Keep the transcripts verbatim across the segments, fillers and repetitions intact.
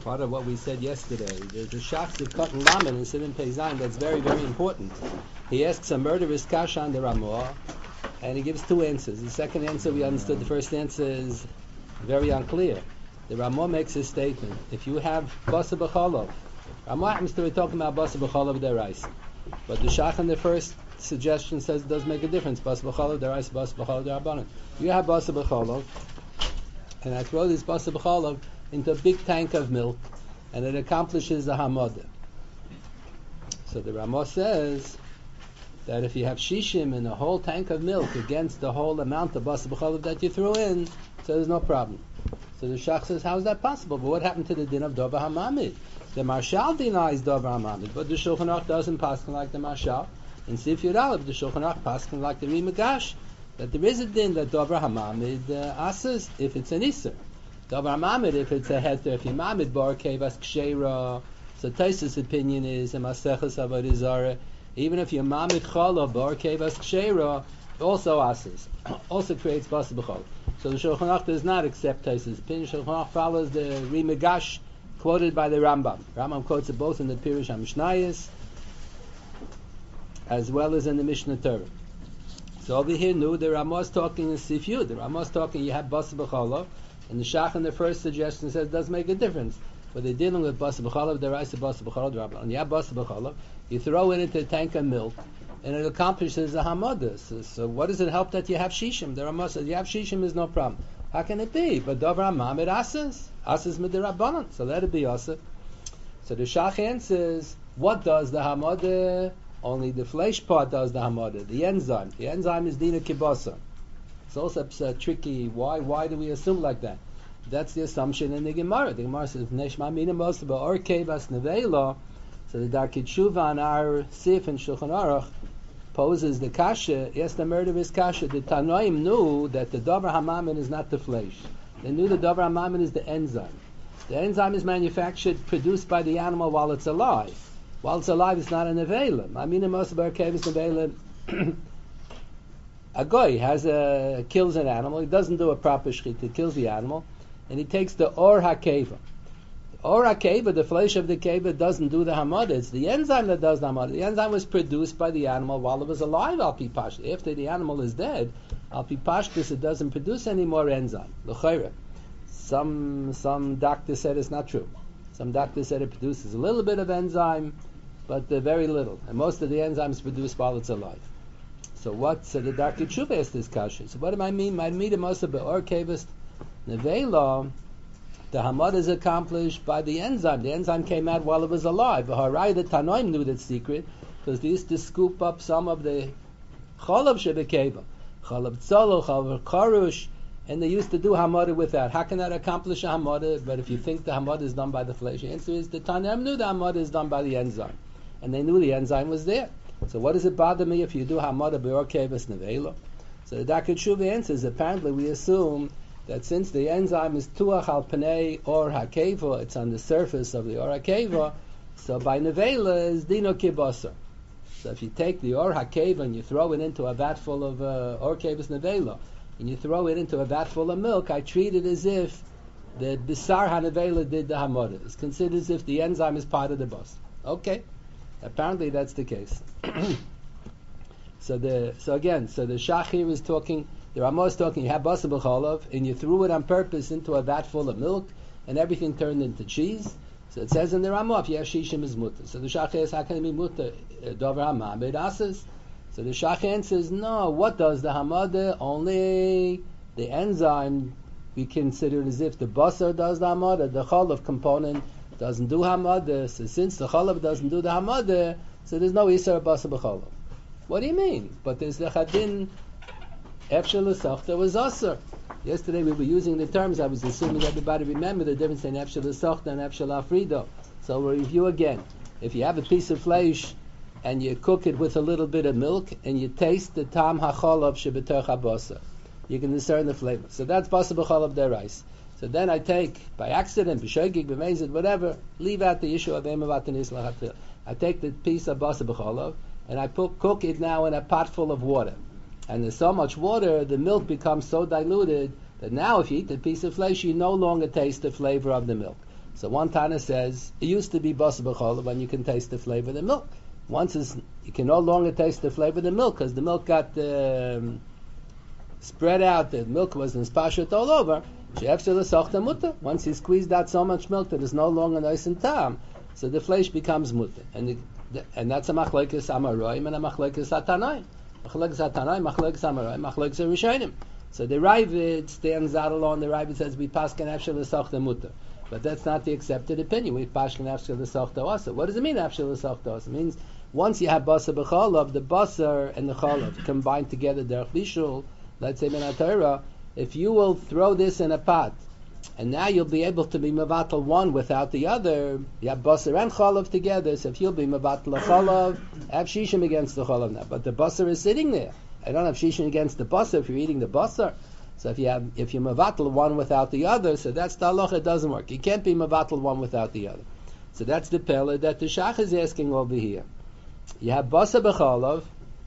part of what we said yesterday. There's a shach of cotton lamed in Siman Pei Zayin that's very, very important. He asks a murderous kasha on the Ramah, and he gives two answers. The second answer we understood. The first answer is very unclear. The Ramah makes a statement. If you have basa b'cholov, Ramah happens to be talking about basa b'cholov deraisa, but the shach in the first suggestion says it does make a difference. Basa b'cholov deraisa, basa b'cholov derabanan. You have basa b'cholov, and I throw this basa b'cholov into a big tank of milk, and it accomplishes a hamadah. So the Ramah says that if you have shishim in a whole tank of milk against the whole amount of basa b'cholov that you threw in, so there's no problem. So the shach says, how is that possible? But what happened to the din of Dover HaMamid? The Marshal denies Dover HaMamid, but the Shulchan Aruch doesn't paskin like the Marshal. In Sif Yud Aleph, the Shulchan Aruch paskin like the Rimagash, that there is a din that Dover HaMamid uh, asses if it's an Isser. Dover HaMamid if it's a heter, if you mamid bar kevas ksheira. So Taisus' opinion is, in Maseches Avodah Zarah, even if you mamid chala bar kevas ksheira, also asses, also creates basa b'chol. So the Shulchan Aruch does not accept Taisus' opinion. Shulchan Aruch follows the Rimagash quoted by the Rambam. Rambam quotes it both in the Pirush HaMishnayos as well as in the Mishnah Torah. So over here, no, the Ramah is talking in Sif Yud. The Ramah is talking, you have basa b'chol, and the Shach in the first suggestion says it does make a difference. But they're dealing with basa b'chol, deraisa basa b'chol, derabanan. And you have basa b'chol, you throw it into a tank of milk, and it accomplishes a hamadah. So, so what does it help that you have shishim? The Ramah says you have shishim is no problem. How can it be? But Dover HaMamid asas, asas midirabanan. So let it be asa. So the Shach answers, what does the hamadah? Only the flesh part does the hamadah, the enzyme. The enzyme is dina kibasa. It's also uh, tricky. Why? Why do we assume like that? That's the assumption in the Gemara. The Gemara says neshma mina mosa or kevas nevela. So the Darkei Tshuva on our Sif and Shulchan Aruch poses the kasha. Yes, the murderous kasha. The Tanoim knew that the Dover HaMamid is not the flesh. They knew the Dover HaMamid is the enzyme. The enzyme is manufactured, produced by the animal while it's alive. While it's alive, it's not a nevela. I mean, most of our kevas nevela. A goy has a kills an animal. He doesn't do a proper shchita. He kills the animal, and he takes the or hakeva. Or hakeva, the flesh of the keva, doesn't do the hamadah. It's the enzyme that does the hamadah. The enzyme was produced by the animal while it was alive. Al pi pashtus. After the animal is dead, al pi pashtus, it doesn't produce any more enzyme. L'chayra. Some some doctors said it's not true. Some doctors said it produces a little bit of enzyme, but uh, very little. And most of the enzymes produced while it's alive. So what? So the Darkei Tshuva asked this kasha. So what do I mean? My meter must have been or kevas nevela. The hamad is accomplished by the enzyme. The enzyme came out while it was alive. The Harai, the Tanoim knew that secret because they used to scoop up some of the cholav shebekeva, cholav tzolo, cholav karush, and they used to do hamad with that. How can that accomplish a hamad? But if you think the hamad is done by the flesh, the answer is the Tanoim knew the hamad is done by the enzyme, and they knew the enzyme was there. So what does it bother me if you do hamad be'or kevas nevela? So the Darkei Tshuva answers, apparently we assume that since the enzyme is tuach al panei or hakeva, it's on the surface of the or hakeva, so by nevela is dino kibasa. So if you take the or hakeva and you throw it into a vat full of uh, or kevas nevela, and you throw it into a vat full of milk, I treat it as if the bisar hanevela did the hamada. It's considered as if the enzyme is part of the bus. Okay. Apparently that's the case. so the so again, so the Shach here is talking, the Ramah is talking, you have basa b'cholav, and you threw it on purpose into a vat full of milk, and everything turned into cheese. So it says in the Ramah, if you have shishim is mutter. So the Shach asks, how can it be mutter? Dover HaMamid asas. So the Shach answers, no, what does the hamada? Only the enzyme we consider as if the basar does the hamada, the cholav component doesn't do hamada. So since the cholav doesn't do the hamada, so there's no isar basa b'cholav. What do you mean? But there's the chadin efshel l'sachta was asar. Yesterday we were using the terms. I was assuming everybody remember the difference in efshel l'sachta and efshel afrido. So we'll review again. If you have a piece of flesh and you cook it with a little bit of milk and you taste the tam hacholav shebetoch habasa, you can discern the flavor. So that's basa b'cholav derais. So then I take, by accident, b'shogig, b'mezid, whatever, leave out the issue of emavatanis lachatil. I take the piece of basa b'cholav and I put, cook it now in a pot full of water. And there's so much water, the milk becomes so diluted that now if you eat the piece of flesh, you no longer taste the flavor of the milk. So one Tana says it used to be basar b'cholav when you can taste the flavor of the milk. Once is you can no longer taste the flavor of the milk because the milk got um, spread out. The milk was in spashet all over. Once you squeezed out so much milk that is no longer nice and tam, so the flesh becomes mutter, and the, the, and that's a machlekes amaroim and a machlekes atanaim. Machlekes atanaim, machlekes amaroim, machlekes rishonim. So the Ravid stands out alone. The Ravid says we paskin afshel l'sochta mutter, but that's not the accepted opinion. We paskin afshel l'sochta also. What does it mean afshel l'sochta also? It means once you have basar b'cholav, the basar and the cholav combined together derech bishul. Let's say min haTorah, if you will throw this in a pot, and now you'll be able to be mevatel one without the other. You have basar and cholav together, so if you'll be mevatel a cholav, have shishim against the cholav now. But the basar is sitting there. I don't have shishim against the basar if you're eating the basar. So if you have, if you mevatel one without the other, so that's the halacha. It doesn't work. You can't be mevatel one without the other. So that's the pella that the shach is asking over here. You have basar b'cholav,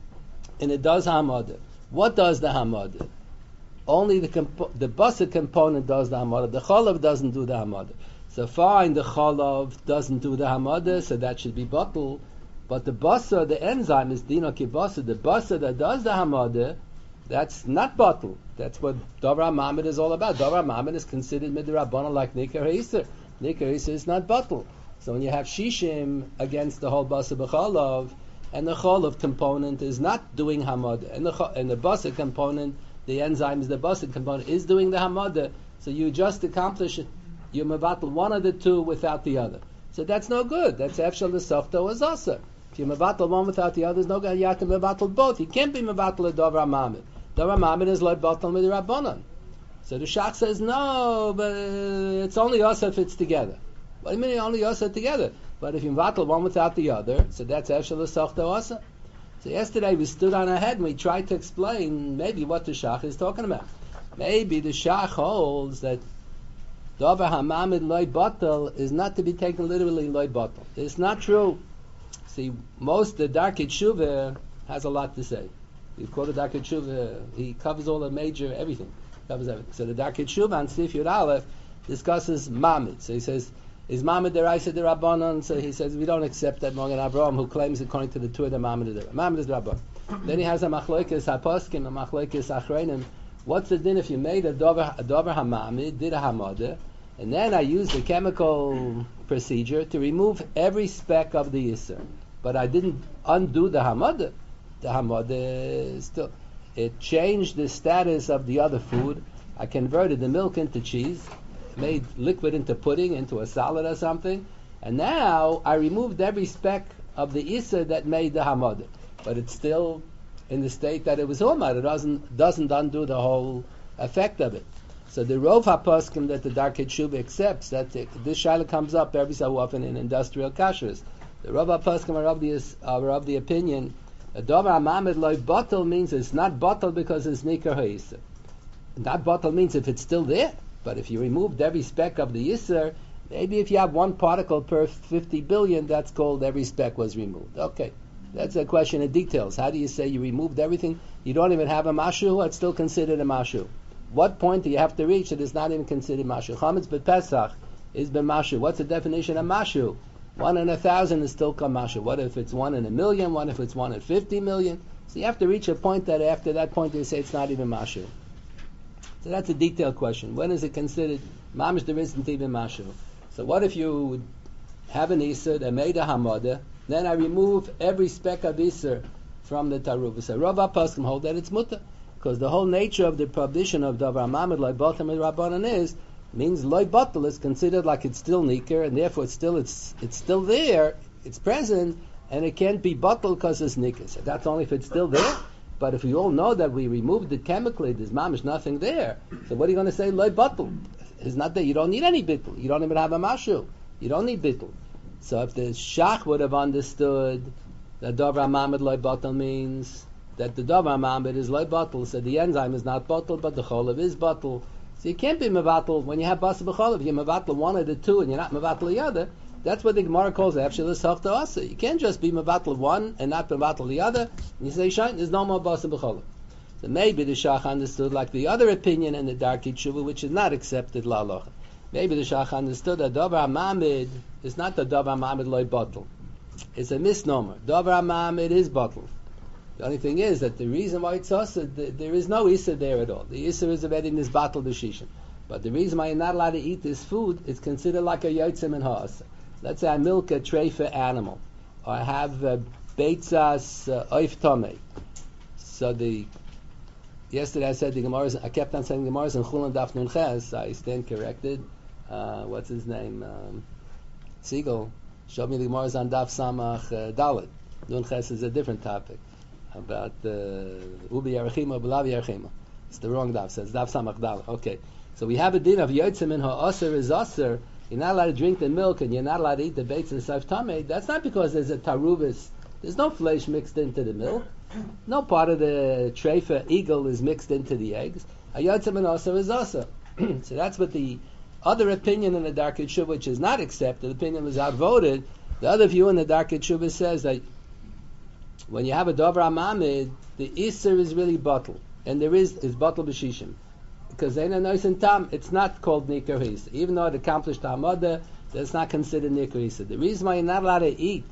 and it does hamada. What does the hamada? Only the compo- the basar component does the hamada. The cholav doesn't do the hamada. So fine, the cholav doesn't do the hamada, so that should be bottled. But the basar, the enzyme is dino ki basar. The basar that does the hamada, that's not bottled. That's what Dover HaMamed is all about. Dover HaMamed is considered midrabanan like Nikar HaIser. Nikar HaIser is not bottled. So when you have shishim against the whole basar b'cholav, and the cholav component is not doing hamada, and the and the basar component, the enzyme is the basar component, is doing the hamada, so you just accomplish it. You mevatel one of the two without the other. So that's no good. That's efshel l'sochta was asa. If you mevatel one without the other, there's no good. You have to mevatel both. You can't be mevatel a Dover HaMamed. Dover HaMamed is like batel midrabanan. So the shach says no, but it's only asa if it's together. What do you mean only asa together? But if you mevatel one without the other, so that's efshel l'sochta asa. So yesterday we stood on our head and we tried to explain maybe what the shach is talking about. Maybe the shach holds that Dover HaMamed loy batel is not to be taken literally loy batel. It's not true. See, most the Darkei Tshuva has a lot to say. You've quoted Darkei Tshuva, he covers all the major everything. Covers everything. So the Darkei Tshuva on Sif Yud Aleph discusses Mamed. So he says, is Mamed deraisa derabanan? So he says we don't accept that Magen Avraham, who claims according to the Torah that Mamed is derabanan. Mamed is derabanan. Then he has a machlokes haposkim, a machlokes achreinim. What's the din if you made a dover a dover hamamed, did a hamada, and then I used the chemical procedure to remove every speck of the yisur, but I didn't undo the hamada. The hamada still, it changed the status of the other food. I converted the milk into cheese, made liquid into pudding, into a salad or something, and now I removed every speck of the yisur that made the hamada, but it's still in the state that it was umar. It doesn't doesn't undo the whole effect of it. So the Rov HaPoskim that the Darkei Tshuva accepts, that the, this shaila comes up every so often in industrial kashrus. The Rov HaPoskim are of the are of the opinion that Dover HaMamed loy batel means it's not batel because it's nikar ha'isur. Not batel means if it's still there, but if you removed every speck of the yisur, maybe if you have one particle per fifty billion, that's called every speck was removed. Okay. That's a question of details. How do you say you removed everything? You don't even have a mashu, it's still considered a mashu. What point do you have to reach that it's not even considered mashu? Chametz b'Pesach is b'mashu. What's the definition of mashu? One in a thousand is still called mashu. What if it's one in a million? What if it's one in fifty million? So you have to reach a point that after that point you say it's not even mashu. So that's a detailed question. When is it considered mamish there isn't even mashu? So what if you have an isur that made a hamada, then I remove every speck of Isser from the Taruv. So Rav HaPoskim hold that it's mutter, because the whole nature of the prohibition of Dover HaMamed loy batel midrabanan is means loy batel is considered like it's still niker, and therefore it's still it's it's still there, it's present, and it can't be batel because it's niker. So that's only if it's still there. But if we all know that we removed it chemically, there's mamish nothing there. So what are you going to say loy batel? It's not there. You don't need any bittul. You don't even have a mashu. You don't need bittul. So if the shach would have understood that Dover HaMamed loy batel means that the Dover HaMamed is loy batel, so the enzyme is not batel, but the cholav is batel. So you can't be mevatel when you have basar b'cholav. You're mevatel one of the two, and you're not mevatel the other. That's what the Gemara calls efshel l'sochta asa. You can't just be mevatel one and not mevatel the other. And you say, "Shain, there's no more basar b'cholav." So maybe the shach understood like the other opinion in the Darkei Tshuva, which is not accepted la halacha. Maybe the Shach understood that Davar HaMamid is not the Davar HaMamid loy bottle. It's a misnomer. Davar HaMamid is bottle. The only thing is that the reason why it's also, there is no Issa there at all. The Issa is already in this bottle b'shishim. But the reason why you're not allowed to eat this food, it's considered like a Yotzim and Ha'asa. Let's say I milk a treifa animal, or I have uh, beitzas uh, oif tomei. So the yesterday I said the Gemara. I kept on saying the Gemara in Chulin Daf Nun Ches. I stand corrected. Uh, what's his name? Um, Siegel showed me the Gemara on Daf Samach uh, Dalet. Nun Ches is a different topic about Ubi Yarachima, Belavi Yarachima. It's the wrong Daf. It says Daf Samach Dalet. Okay, so we have a din of Yotzim in Ha'aser is Aser. You're not allowed to drink the milk and you're not allowed to eat the beitzah and saif tamei. That's not because there's a tarubis. There's no flesh mixed into the milk. No part of the treifa eagle is mixed into the eggs. Hayotzim and Aser is Aser. So that's what the other opinion in the Darkei Tshuva, which is not accepted, the opinion was outvoted. The other view in the Darkei Tshuva says that when you have a Davar HaMamid, the Isser is really bottle. And there is, is bottle b'shishim. Because they know in tam, it's not called Nikar Hisa. Even though it accomplished Hamada, that's not considered Nikar Hisa. The reason why you're not allowed to eat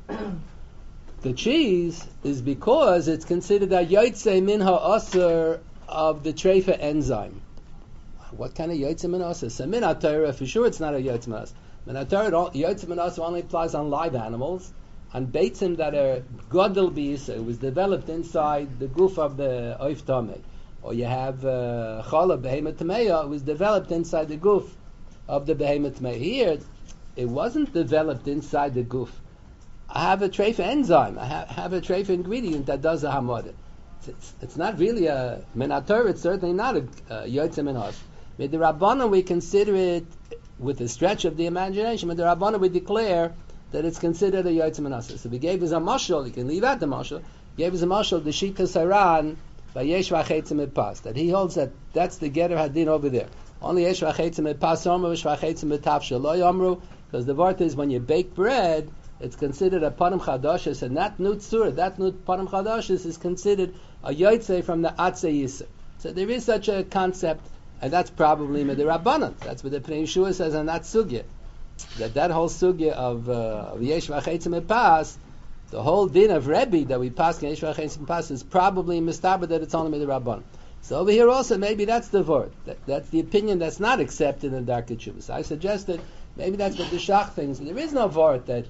the cheese is because it's considered a Yotzei Min Ha'aser of the Treifa enzyme. What kind of Yotzei Min Ha'aser? So Min HaTorah, for sure it's not a Yotzei Min Ha'aser. Min HaTorah, Yotzei Min Ha'aser only applies on live animals, on beitzim that are Godel B'Yisa. It was developed inside the goof of the Oif Tameh. Or you have challah behemoth tameya, it was developed inside the goof of the behemoth tameya. Here, it wasn't developed inside the goof. I have a treifa enzyme, I have, have a treifa ingredient that does a hamada. It's, it's, it's not really a minator, it's certainly not a yotzei min ha'aser. With the Rabbanan, we consider it, with a stretch of the imagination, with the Rabbanan, we declare that it's considered a yotzei min ha'aser. So we gave us a mashal, you can leave out the mashal, gave us a mashal, the Shita Saran, by Yesh V'Achetzim Pas, that he holds that that's the Getter Hadin over there. Only Yesh V'Achetzim Pas Omru, Yesh V'Achetzim Tafshel Lo Yomru, because the word is when you bake bread, it's considered a Panim Chadashis, and that Nut Surah, that Nut Panim Chadashis is considered a Yotzei from the Atzei Yisr. So there is such a concept, and that's probably Midirabbanan. That's what the Pnei Yeshua says on that Sugya. That that whole Sugya of, uh, of Yesh V'Achetzim Pas, the whole din of Rebbe that we pass in Yeshua Chesim Pas is probably mistaber that it's only Midirabbanan. So over here also, maybe that's the word. That, that's the opinion that's not accepted in the Darkei Tshuva. So I suggested maybe that's what the Shach thinks. There is no word that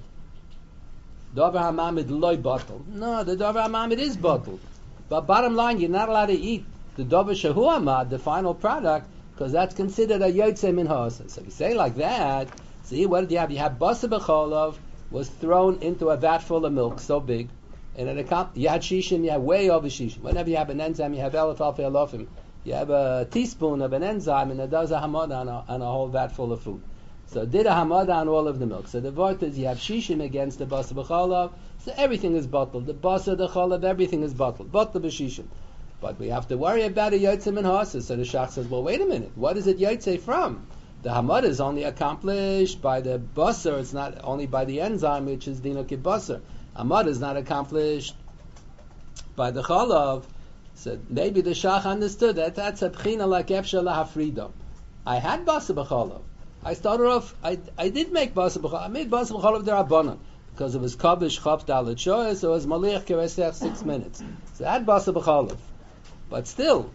Davar HaMamid loy bottled. No, the Davar HaMamid is bottled. But bottom line, you're not allowed to eat the Davar Shehu Hamad, the final product, because that's considered a Yotzei Min Ha'aser. So if you say like that, see, what did you have? You have Basa B'Cholov, was thrown into a vat full of milk, so big, and it account, you had shishim, you have way over shishim. Whenever you have an enzyme, you have elef alfei alofim. You have a teaspoon of an enzyme, and it does a hamada on a, on a whole vat full of food. So it did a hamada on all of the milk. So the word is you have shishim against the basa b'cholav, so everything is bottled. The basa, the cholav, everything is bottled. Bottled b'shishim. But we have to worry about a yotzei min ha'aser. So the Shach says, well, wait a minute, what is it yotzei from? The hamad is only accomplished by the basar, it's not only by the enzyme, which is dinokit basar. Hamad is not accomplished by the chalav. So maybe the Shach understood that that's a pchina like efshar lahafrido. I had basar b'chalav. I started off, I, I did make basar b'chalav. I made basar b'chalav derabanan because it was kavish chav dalet shoyes, so it was malich keresech six minutes. So I had basar b'chalav. But still,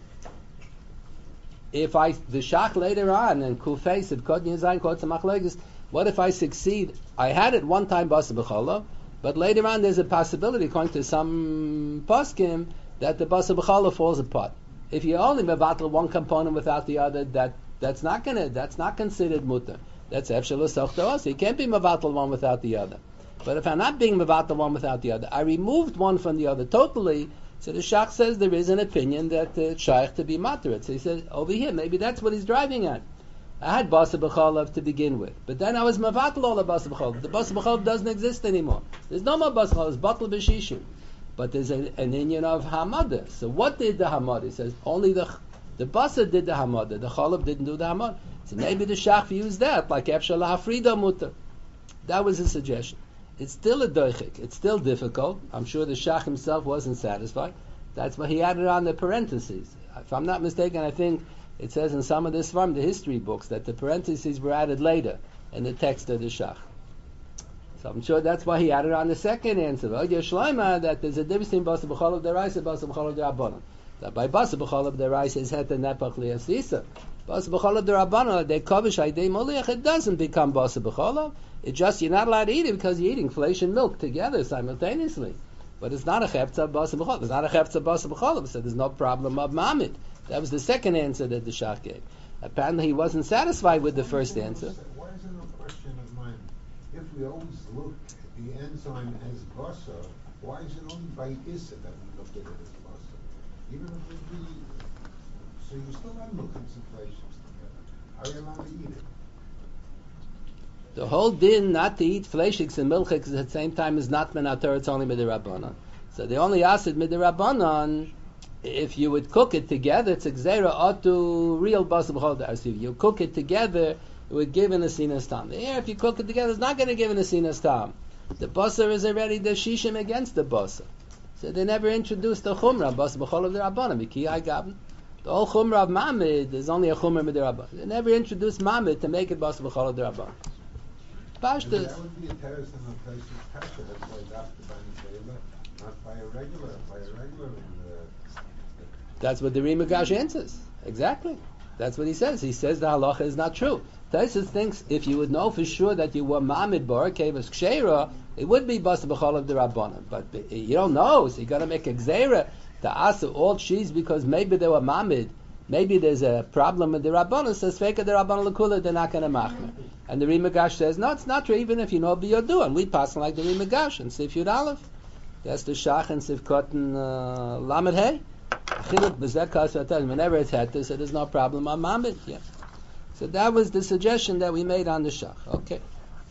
if I, the Shach later on, and Kufay said, what if I succeed? I had it one time, Basa B'Chala, but later on there's a possibility, according to some poskim, that the Basa B'Chala falls apart. If you only mevatel one component without the other, that that's not gonna, that's not considered mutter. That's efshel l'soch. You can't be mevatel one without the other. But if I'm not being mevatel one without the other, I removed one from the other totally. So the Shach says there is an opinion that uh, it's shaykh to be materit. So he said, over here, maybe that's what he's driving at. I had Basa B'Chalav to begin with, but then I was mavatal all the Basa B'Chalav. The Basa B'Chalav doesn't exist anymore. There's no more Basa B'Chalav, it's Batal B'Shishim. But there's a, an inyan of Hamada. So what did the Hamada? He says, only the the Basa did the Hamada, the Chalav didn't do the Hamada. So maybe the Shach views that, like Efshar L'Hafrida Mutter. That was his suggestion. It's still a doichik. It's still difficult. I'm sure the Shach himself wasn't satisfied. That's why he added on the parentheses. If I'm not mistaken, I think It says in some of this farm, the history books, that the parentheses were added later in the text of the Shach. So I'm sure that's why he added on the second answer. That there's a difference between Basa B'cholav Deraisa and Basa B'cholav Derabanan. That by Basa B'cholav Deraisa is Het and Nepach Liasisa. Basa B'cholav Derabanan, they kavish Aidei Moliach, it doesn't become Basa B'cholav. It just, you're not allowed to eat it because you're eating flesh and milk together simultaneously. But it's not a Chefza Basa B'cholav. It's not a Chefza Basa B'cholav, so there's no problem of Mamid. That was the second answer that the Shach gave. Apparently he wasn't satisfied with the first answer. Why is it a question of mine? If we always look at the enzyme as basa, why is it only by Issa that we look at it as basa? Even if we be, so you still have milk and fleishes together. Are you allowed to eat it? The whole din not to eat fleishiks and milchiks at the same time is not menator, it's only midirabbanan. So the only acid midirabbanan, if you would cook it together, it's exera otu real basa b'chol. If you cook it together, it would give an asinas tam. Here, if you cook it together, it's not going to give an asinas tam. The basa is already the shishim against the basa. So they never introduced the chumrah, basa b'chol of the rabbanim. Miki I gabn. The whole chumrah of mamid is only a chumrah with the rabbanim. They never introduced mamid to make it basa b'chol of the rabbanim. Pashtus. That would be a terrace and a place of kasha. That's why it's after bani shayla, not by a regular, by a regular. Uh, That's what the Rimagash answers. Exactly. That's what he says. He says the halacha is not true. Taisus thinks if you would know for sure that you were mamid bar kevas kshera, it would be basa b'chol of the rabbanim. But you don't know, so you got to make a gzeira to ask all cheese because maybe they were mamid. Maybe there's a problem with the rabbanim. Says feka the rabbanim lekula, they're not going to machmer. And the Rimagash says no, it's not true. Even if you know biyadu, and we pass like the Rimagash and Sif Yud Aleph. That's the Shach and Sif Kotten uh, Lamed Hey. Whenever it's had this, so there's no problem on mamid. Yeah. So that was the suggestion that we made on the Shach. Okay.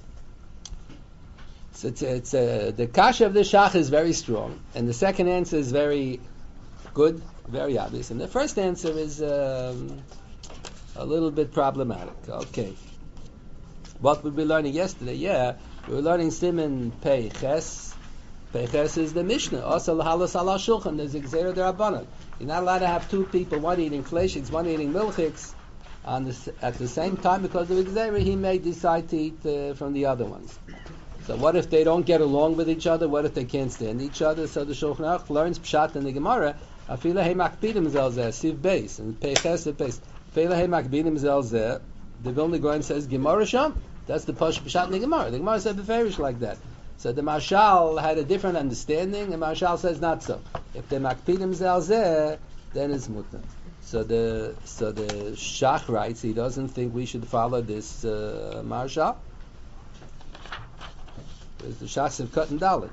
So it's, it's uh, the kasha of the Shach is very strong, and the second answer is very good, very obvious, and the first answer is um, a little bit problematic. Okay. What we were learning yesterday? Yeah, we were learning Siman Pei Ches. Pei Ches is the Mishnah. Also, l'halas ala shulchan. There's a gzeira derabanan. You're not allowed to have two people, one eating fleishiks, one eating milchiks, on the, at the same time because of Xavier, he may decide to eat uh, from the other ones. So what if they don't get along with each other? What if they can't stand each other? So the Shulchan Aruch learns Pshat in the Gemara, Afila he makpidim zel zeh, Siv Beis, and Peiches Beis. Afila he makpidim zel zeh, the Vilna Gaon says Gemara Sham. That's the Pash Pshat in the Gemara. The Gemara said beferish like that. So the Mashal had a different understanding, and Mashal says not so. If they makpidim zel zeh, then it's mutter. So the so the Shach writes he doesn't think we should follow this uh, Mashal. There's the Shach of Cut and Dalit.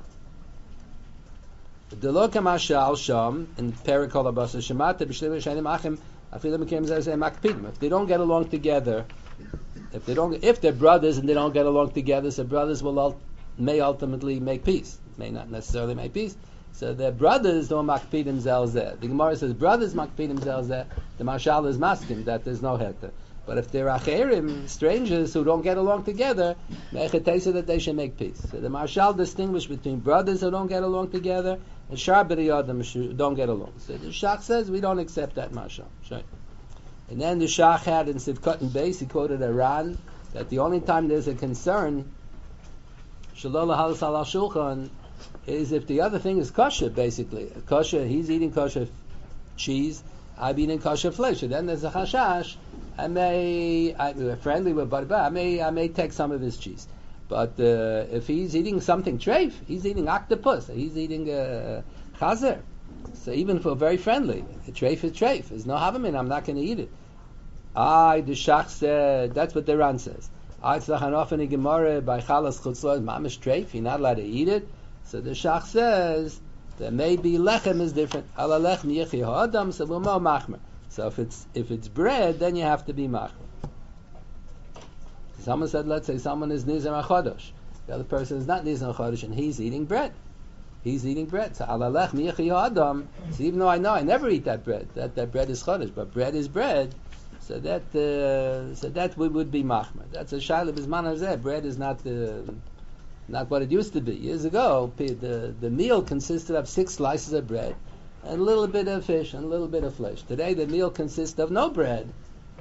The Loka Mashal Sham in Perikol Abasa Shemata B'Shlim Shanim Achim Afilim Mekim Zeh Makpidim. If they don't get along together, if they don't, if they're brothers and they don't get along together, so brothers will ult- may ultimately make peace. May not necessarily make peace. So their brothers don't makpidim zel zeh. The Gemara says brothers makpidim zel zeh. The Mashal is masking that there's no heter. But if they're acherim, strangers who don't get along together, mechetesa that they should make peace. So the Mashal distinguished between brothers who don't get along together and shar b'riyadim who don't get along. So the Shach says we don't accept that Mashal. Sure. And then the Shach had in Sivkot and Beis, he quoted a Ran that the only time there's a concern, Shalol halas ala shulchan, is if the other thing is kosher, basically. Kosher, he's eating kosher cheese, I'm eating kosher flesh. And then there's a chashash, I may, I, we're friendly with but I may, I may take some of his cheese. But uh, if he's eating something treif, he's eating octopus, he's eating uh, chazer. So even for very friendly, a treif is treif. There's no havamin, I'm not going to eat it. I, the Shach said, that's what the Ran says. I tzlachan in the Gemara by chalas chutzlah mamish treif, you're not allowed to eat it. So the Shach says that maybe lechem is different. Ala lechem yechi ha'adam, so we'll know machmer. So if it's if it's bread, then you have to be machmer. Someone said, let's say someone is nizar achodosh. The other person is not nizar achodosh, and he's eating bread. He's eating bread. So ala lechem yechi ha'adam. So even though I know I never eat that bread, that that bread is chodosh, but bread is bread. So that uh, so that would, would be machmer. That's a shaila b'zman hazeh. Bread is not the uh, Not what it used to be. Years ago, the, the meal consisted of six slices of bread and a little bit of fish and a little bit of flesh. Today, the meal consists of no bread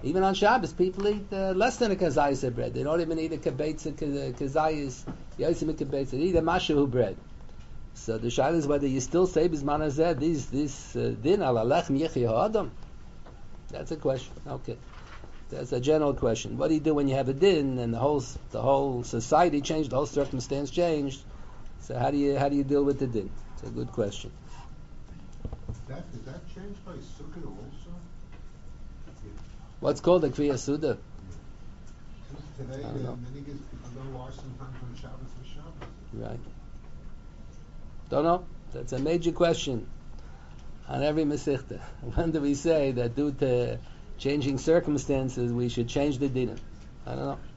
Even on Shabbos, people eat uh, less than a kazayis bread. They don't even eat a kibetza kazayis, yosim kibetza. They eat a mashahu bread. So the shaila is whether you still say bisman hazeh these this uh, din al alechem yechi ha'adam. That's a question. Okay, that's a general question. What do you do when you have a din and the whole the whole society changed, the whole circumstance changed? So how do you how do you deal with the din? It's a good question. That, is that changed by Sukkot also? What's called a Kriya Suda? Since today, I uh, don't know. many gives people don't wash sometimes on Shabbos and Shabbos. Right. Don't know. That's a major question on every Masechta. When do we say that due to changing circumstances we should change the din? I don't know.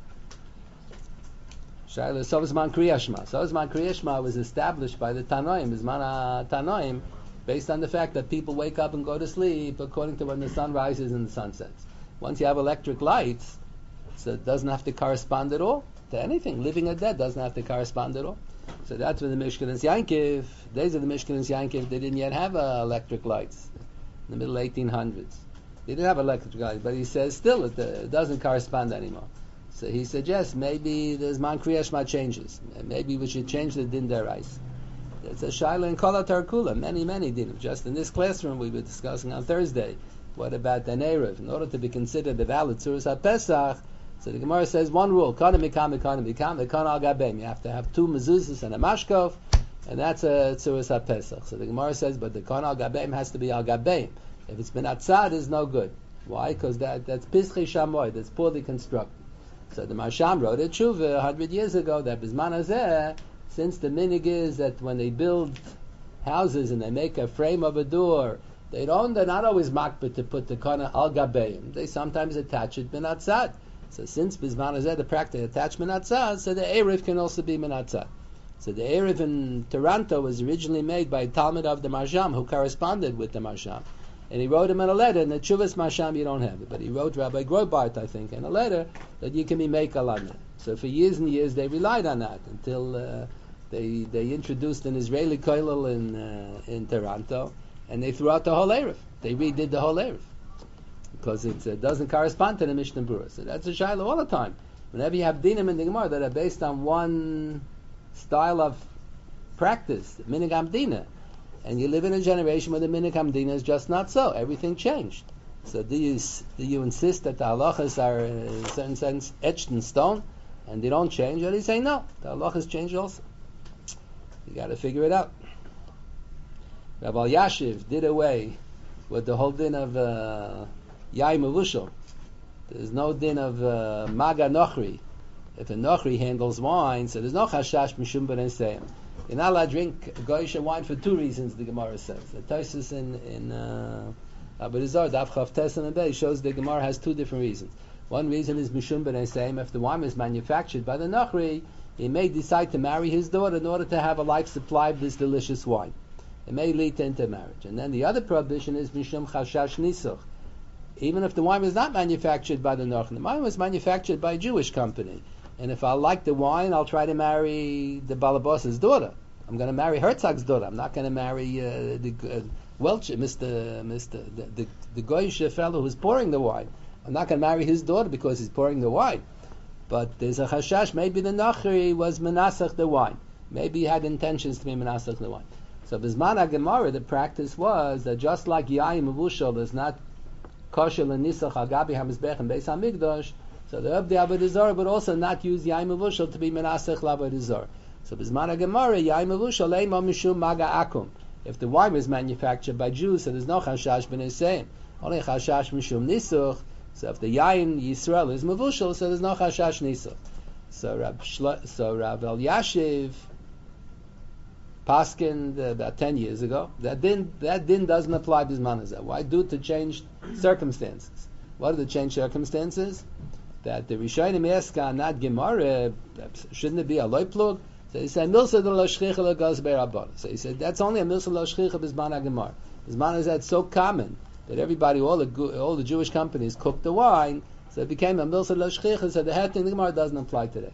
Shaila Sovzman Kriyashma. Sovzman Kriyashma was established by the Tanoim, Bisman Tanoim, based on the fact that people wake up and go to sleep according to when the sun rises and the sun sets. Once you have electric lights, so it doesn't have to correspond at all to anything. Living or dead doesn't have to correspond at all. So that's when the Mishkan and Yankiv, days of the Mishkan and Yankiv, they didn't yet have uh, electric lights in the middle eighteen hundreds. They didn't have electric lights, but he says still it, uh, it doesn't correspond anymore. So he suggests maybe the Zman Kriyashma changes. Maybe we should change the Din Derais. It's a Shaila in Kol HaTarkula, many, many dinim. Just in this classroom we were discussing on Thursday. What about an Erev? In order to be considered a valid Tzuras HaPesach, so the Gemara says one rule, Kana Mikam, Mikam, Mikam, Mikam Al Gabem. You have to have two mezuzahs and a mashkov, and that's a Tzuras HaPesach. So the Gemara says, but the Kana Al Gabem has to be Al Gabem. If it's been Atzad, it's no good. Why? Because that, that's Pischi Shamoy, that's poorly constructed. So the Marsham wrote a tshuva a hundred years ago that Bisman Hazeh, since the minig is that when they build houses and they make a frame of a door, they don't, they're not always makbet to put the kana al gabeim. They sometimes attach it minatzad. So since Bisman Hazeh, the practice attach minatzad, so the Erev can also be minatzad. So the Erev in Toronto was originally made by a Talmud of the Marsham, who corresponded with the Marsham. And he wrote him in a letter, in the Chuvas Marsham you don't have it, but he wrote Rabbi Grobart, I think, in a letter that you can be mekel on it. So for years and years they relied on that until uh, they they introduced an Israeli kollel in uh, in Toronto, and they threw out the whole Erev. They redid the whole Erev because it uh, doesn't correspond to the Mishnah Berurah. So that's a shayla all the time. Whenever you have dinim in the Gemara that are based on one style of practice, minhag hamdina, and you live in a generation where the minhag hamdina is just not so. Everything changed. So do you do you insist that the halachas are in a certain sense etched in stone and they don't change, or do you say no, the halachas change also? You got to figure it out. Rabbi Yashiv did away with the whole din of uh, yai mavushal. There's no din of uh, maga nochri. If a nochri handles wine, so there's no chashash mishum b'neseim. You're not allowed to drink goyish wine for two reasons, the Gemara says. The Tosfos in in uh, Abba Rizar, Daf Chav Tesen and Bey, shows the Gemara has two different reasons. One reason is mishum b'neseim. If the wine is manufactured by the nochri, he may decide to marry his daughter in order to have a life supply of this delicious wine. It may lead to intermarriage. And then the other prohibition is mishum chashash nisuch. Even if the wine was not manufactured by the nochri, the wine was manufactured by a Jewish company. And if I like the wine, I'll try to marry the Balabos's daughter. I'm going to marry Herzog's daughter. I'm not going to marry uh, the uh, Welch, Mister Mister the the, the Goyish fellow who's pouring the wine. I'm not going to marry his daughter because he's pouring the wine. But there's a chashash. Maybe the Nachri was menasach the wine. Maybe he had intentions to be menasach the wine. So Bisman HaGemara, the practice was that just like yayin mavushal is not kosher and nisach al gabi hamizbech and beis hamikdash, so the Abdi Avodah Zarah would also not use yayin mavushal to be menasach l'Avodah Zarah. So Bisman HaGemara, yayin mavushal leima mishum maga akum. If the wine was manufactured by Jews, so there's no chashash b'neseim. Only chashash mishum nisuch. So if the yayin Yisrael is mavushal, so there's no chashash nisuch. So Rab Shlo, so Rab El Yashiv paskined uh, about ten years ago that din that din doesn't apply Bisman Hazeh. Why? Due to changed circumstances. What are the changed circumstances? That the Rishonim Eska not Gemara, shouldn't it be a loyplug? So he said milsa de lo shchicha lo gaz be'rabban. So he said that's only a milsa lo shchicha Bisman HaGemara. Bisman Hazeh is so common that everybody, all the all the Jewish companies cooked the wine, so it became a milsa lo shchicha. So the heter in the Gemara doesn't apply today.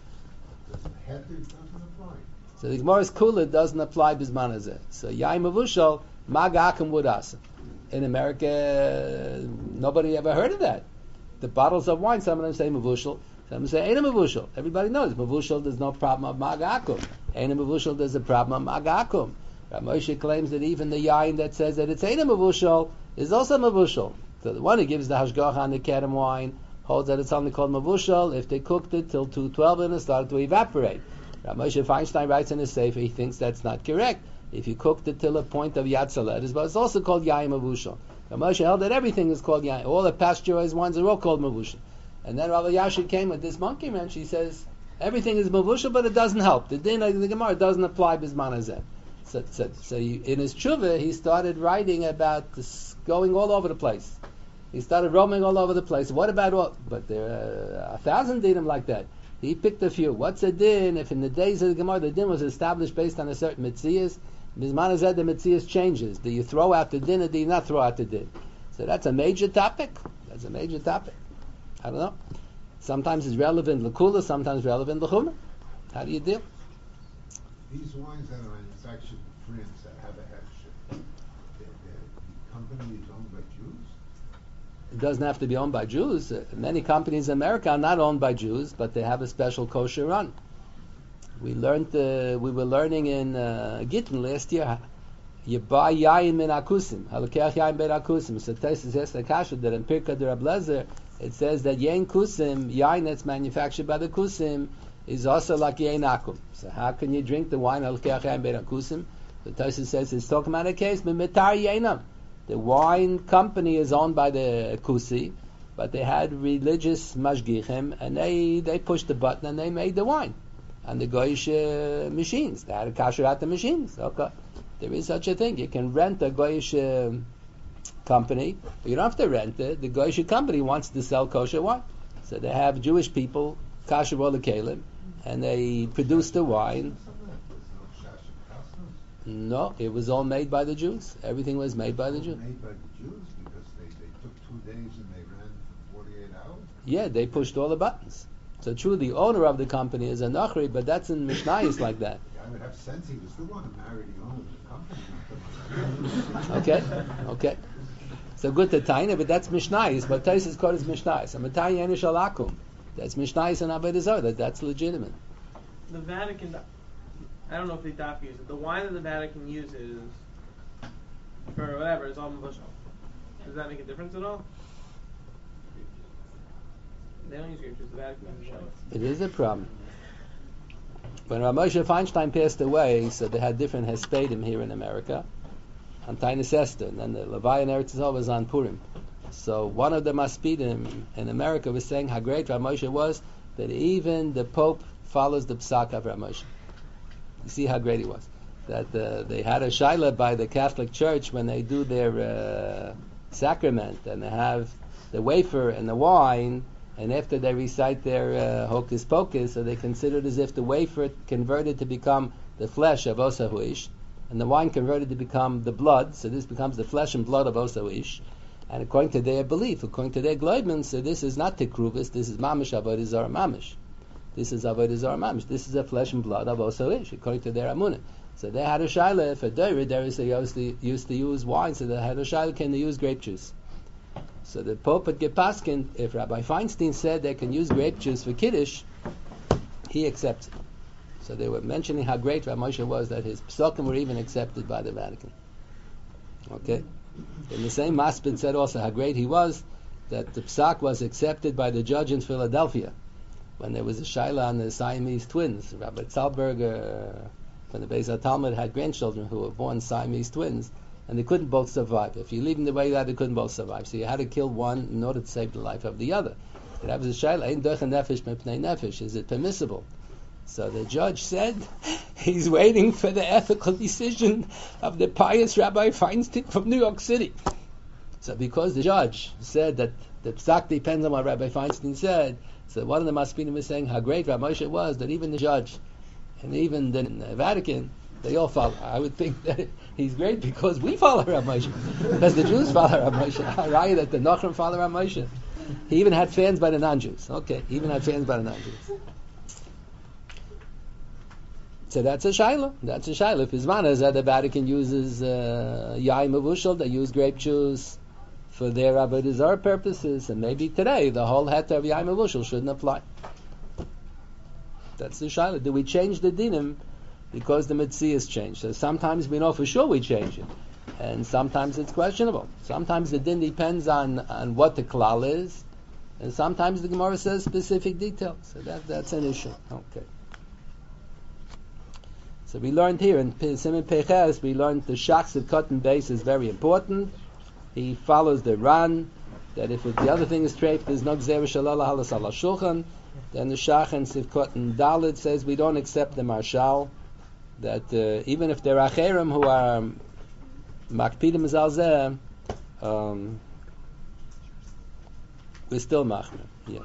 Heter doesn't apply. So the Gemara's kula doesn't apply Bisman Hazeh. So yayin mavushal maga akum would asa. In America, nobody ever heard of that. the bottles of wine, some of them say mavushal, some of them say ain't a mavushal. Everybody knows mavushal. There's no problem of magakum. Ain't a mavushal. There's a problem of magakum. Rav Moshe claims that even the yain that says that it's ain't a mavushal is also mavushal. So the one who gives the hashgacha on the kedem wine holds that it's only called mavushal if they cooked it till two twelve and it started to evaporate. Rav Moshe Feinstein writes in his sefer he thinks that's not correct. If you cooked it till a point of yatzalet, but it's also called yain mavushal. Rav Moshe held that everything is called yain. All the pasteurized ones are all called mavushal. And then Rav Yashid came with this monkey wrench. She says everything is mavushal, but it doesn't help. The din of the Gemara doesn't apply bisman hazeh. So, so, so you, in his tshuva, he started writing about this going all over the place. He started roaming all over the place. What about all? But there are a thousand dinim like that. He picked a few. What's a din? If in the days of the Gemara the din was established based on a certain mitzias, bisman hazeh the mitzias changes. Do you throw out the din or do you not throw out the din? So that's a major topic. That's a major topic. I don't know. Sometimes it's relevant l'kula, sometimes relevant l'chumrah. How do you deal? These wines that are manufactured in France that have a hefsher, the, the, the company is owned by Jews? It doesn't have to be owned by Jews. Uh, many companies in America are not owned by Jews, but they have a special kosher run. We learned, uh, we were learning in uh, Gittin last year, you buy yayin min akusim, halakech yayin ben akusim. So Taisus has the kasha that in Pirkei de Rab Lezer, it says that yain kusim, yain that's manufactured by the kusim, is also like yain akum. So how can you drink the wine halakech yayin ben akusim? The Taisus says it's talking about a case, but mitar yainam. The wine company is owned by the kusi, but they had religious mashgichim, and they, they pushed the button and they made the wine on the goyish uh, machines. They had to kasher out the machines. Okay. There is such a thing. You can rent a goyish uh, company, but you don't have to rent it. The goyish company wants to sell kosher wine. So they have Jewish people, kasher all the kalim, and they produce the wine. No, it was all made by the Jews. Everything was made by the Jews. Made by the Jews because they, they took two days and they ran for forty-eight hours? Yeah, they pushed all the buttons. So true, the owner of the company is a Nachri, but that's in Mishnayos like that. I would have sense he would still want to marry the owner of the company. Okay, okay. So good to Taina, but that's Mishnayos. But Taisus called is Mishnayos. And Matay Yenish Alakum. That's Mishnayos and Avodah Zarah. That that's legitimate. The Vatican, I don't know if they daf use it. The wine that the Vatican uses for whatever is all mavushal. Does that make a difference at all? They don't use grape juice. The Vatican uses wine. It is a problem. When Rav Moshe Feinstein passed away, so they had different hespedim here in America, on Tainus Esther, and then the Levi in Eretz Yisrael was on Purim. So one of the maspedim in America was saying how great Rav Moshe was, that even the Pope follows the psak of Rav Moshe. You see how great he was. That uh, they had a shaila by the Catholic Church when they do their uh, sacrament, and they have the wafer and the wine, and after they recite their uh, hocus pocus, so they consider it as if the wafer converted to become the flesh of Osahu Ish, and the wine converted to become the blood, so this becomes the flesh and blood of Osahu Ish. And according to their belief, according to their gloimens, so this is not Tikruvis, this is Mamish Avodah Zarah Mamish. This is Avodah Zarah Mamish. This is the flesh and blood of Osahu Ish, according to their Amunah. So they had a shaila for Doira, they used to, used to use wine, so they had a shaila, can they use grape juice? So the Pope at Gepaskin, if Rabbi Feinstein said they can use grape juice for Kiddush, he accepts it. So they were mentioning how great Rav Moshe was, that his psukim were even accepted by the Vatican. Okay? And the same Maspid said also how great he was, that the psak was accepted by the judge in Philadelphia, when there was a shaila on the Siamese twins. Rabbi Zalberger, when the Beis HaTalmud had grandchildren who were born Siamese twins, and they couldn't both survive. If you leave them the way that, they couldn't both survive. So you had to kill one in order to save the life of the other. That was a shaila. Ein doich nefesh mipnei nefesh. Is it permissible? So the judge said he's waiting for the ethical decision of the pious Rabbi Feinstein from New York City. So because the judge said that the psak depends on what Rabbi Feinstein said, so one of the Maspinim was saying how great Rabbi Moshe was, that even the judge and even the Vatican, they all follow. I would think that he's great because we follow Rav Moshe, because the Jews follow Rav Moshe. I write that the Nochrim follow Rav Moshe. He even had fans by the non-Jews. Okay, he even had fans by the non-Jews. So that's a shaila. That's a shaila. If Izman is that the Vatican uses uh, yain mavushal, they use grape juice for their Avodah Zarah purposes, and maybe today the whole heter of Yaim Avushal shouldn't apply. That's the shaila. Do we change the dinim because the Metzias has changed? So sometimes we know for sure we change it, and sometimes it's questionable. Sometimes the din depends on, on what the klal is, and sometimes the Gemara says specific details. So that that's an issue. Okay. So we learned here in Siman Peches, we learned the shachs of cotton base is very important. He follows the Ran, that if it, the other thing is treif, there's no gzera shalala halas ala shulchan. Then the shach and Sivkot and Dalit says we don't accept the marshal, that uh, even if there are acherim who are makpidim zalzeh, um, we're still machmir. Yeah.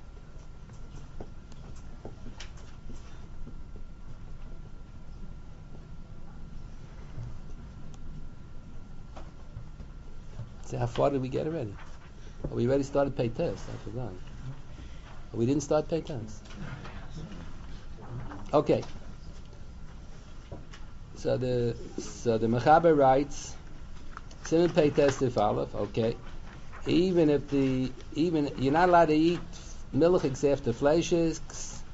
So how far did we get already? Oh, we already started pay test. I forgot. Oh, we didn't start pay test. Okay. So the so the Mechaber writes, Siman pay test if Aleph. Okay. Even if the even you're not allowed to eat milk except the fleishes.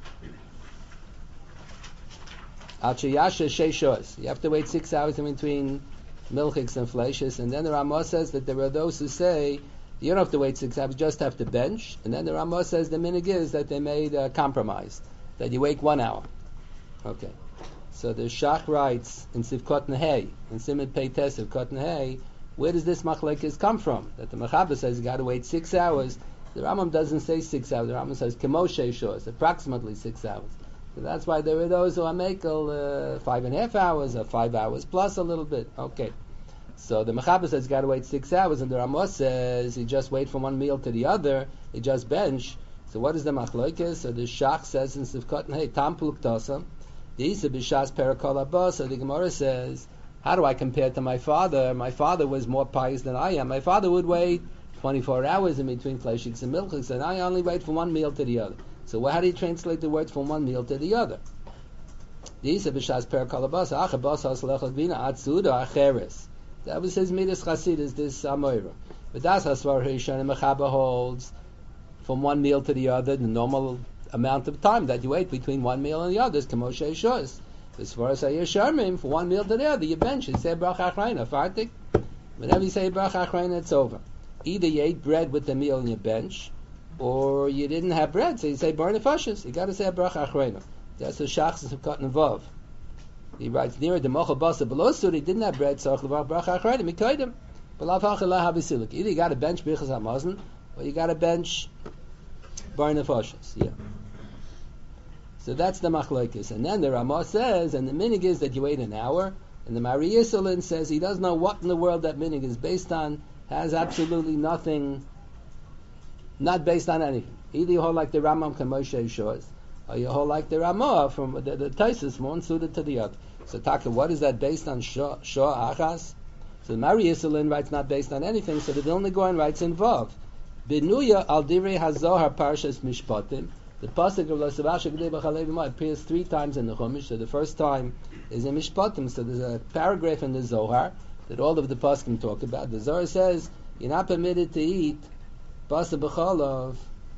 Al chayasha sheishos. You have to wait six hours in between milchiks and fleishes, and then the Ramah says that there are those who say you don't have to wait six hours, you just have to bench, and then the Ramah says the minig is that they made a compromise, that you wait one hour. Okay. So the Shach writes in Sivkot Nehei, in Siman Peites Sivkot Nehei, where does this machlekes come from? That the Mechaber says you got to wait six hours. The Rambam doesn't say six hours. The Rambam says Kemoshe Shos, approximately six hours. So that's why there are those who are makel uh, five and a half hours or five hours plus a little bit. Okay. So the Mechaber says you got to wait six hours, and the Ramah says you just wait from one meal to the other, you just bench. So what is the machlokes? So the Shach says in Sivkot, hey, tam pluktasam, the Isa b'shas perakol haba. So the Gemara says, how do I compare to my father? My father was more pious than I am. My father would wait twenty-four hours in between fleishiks and milchiks, and I only wait from one meal to the other. So how do you translate the words from one meal to the other? The Isa b'shas perakol haba, achabas haslech gvina atzuda acheres. That was his midas chasidus, this Amoira. But that's how Svar Rishon and Mechaber holds from one meal to the other, the normal amount of time that you wait between one meal and the other is Kamoshe Shos. As far as Ayesharmim, from one meal to the other, you bench, you say Bracha Achrayna, Fartik. Whenever you say Bracha Achrayna, it's over. Either you ate bread with the meal and you bench, or you didn't have bread, so you say Bar Nefashis. You got to say Bracha Achrayna. That's the Shachs of Katan Vav. He writes near the Mocha Basa below so he didn't have bread, so Bracha Achrayna, Mikoidim. Either you got to bench Bichas HaMazon, or you got to bench Bar Nefashis. Yeah. So that's the machlokes. And then the Ramah says, and the minig is that you wait an hour, and the Mari Yisraelin says he doesn't know what in the world that minig is based on, has absolutely nothing, not based on anything. Either you hold like the Rambam Kamoshe Shos, or you hold like the Ramah from the, the Taisus, one suited to the other. So Taka, what is that based on? Shah Achas? So the Mari Yisraelin writes not based on anything, so the Vilna Gaon writes involved. Benuya al divrei hazohar parshas mishpatim. The pasuk of Lasavasha Gdei B'Chalev appears three times in the Chumash. So the first time is in Mishpatim. So there's a paragraph in the Zohar that all of the pasuk talk about. The Zohar says you're not permitted to eat basa b'chalav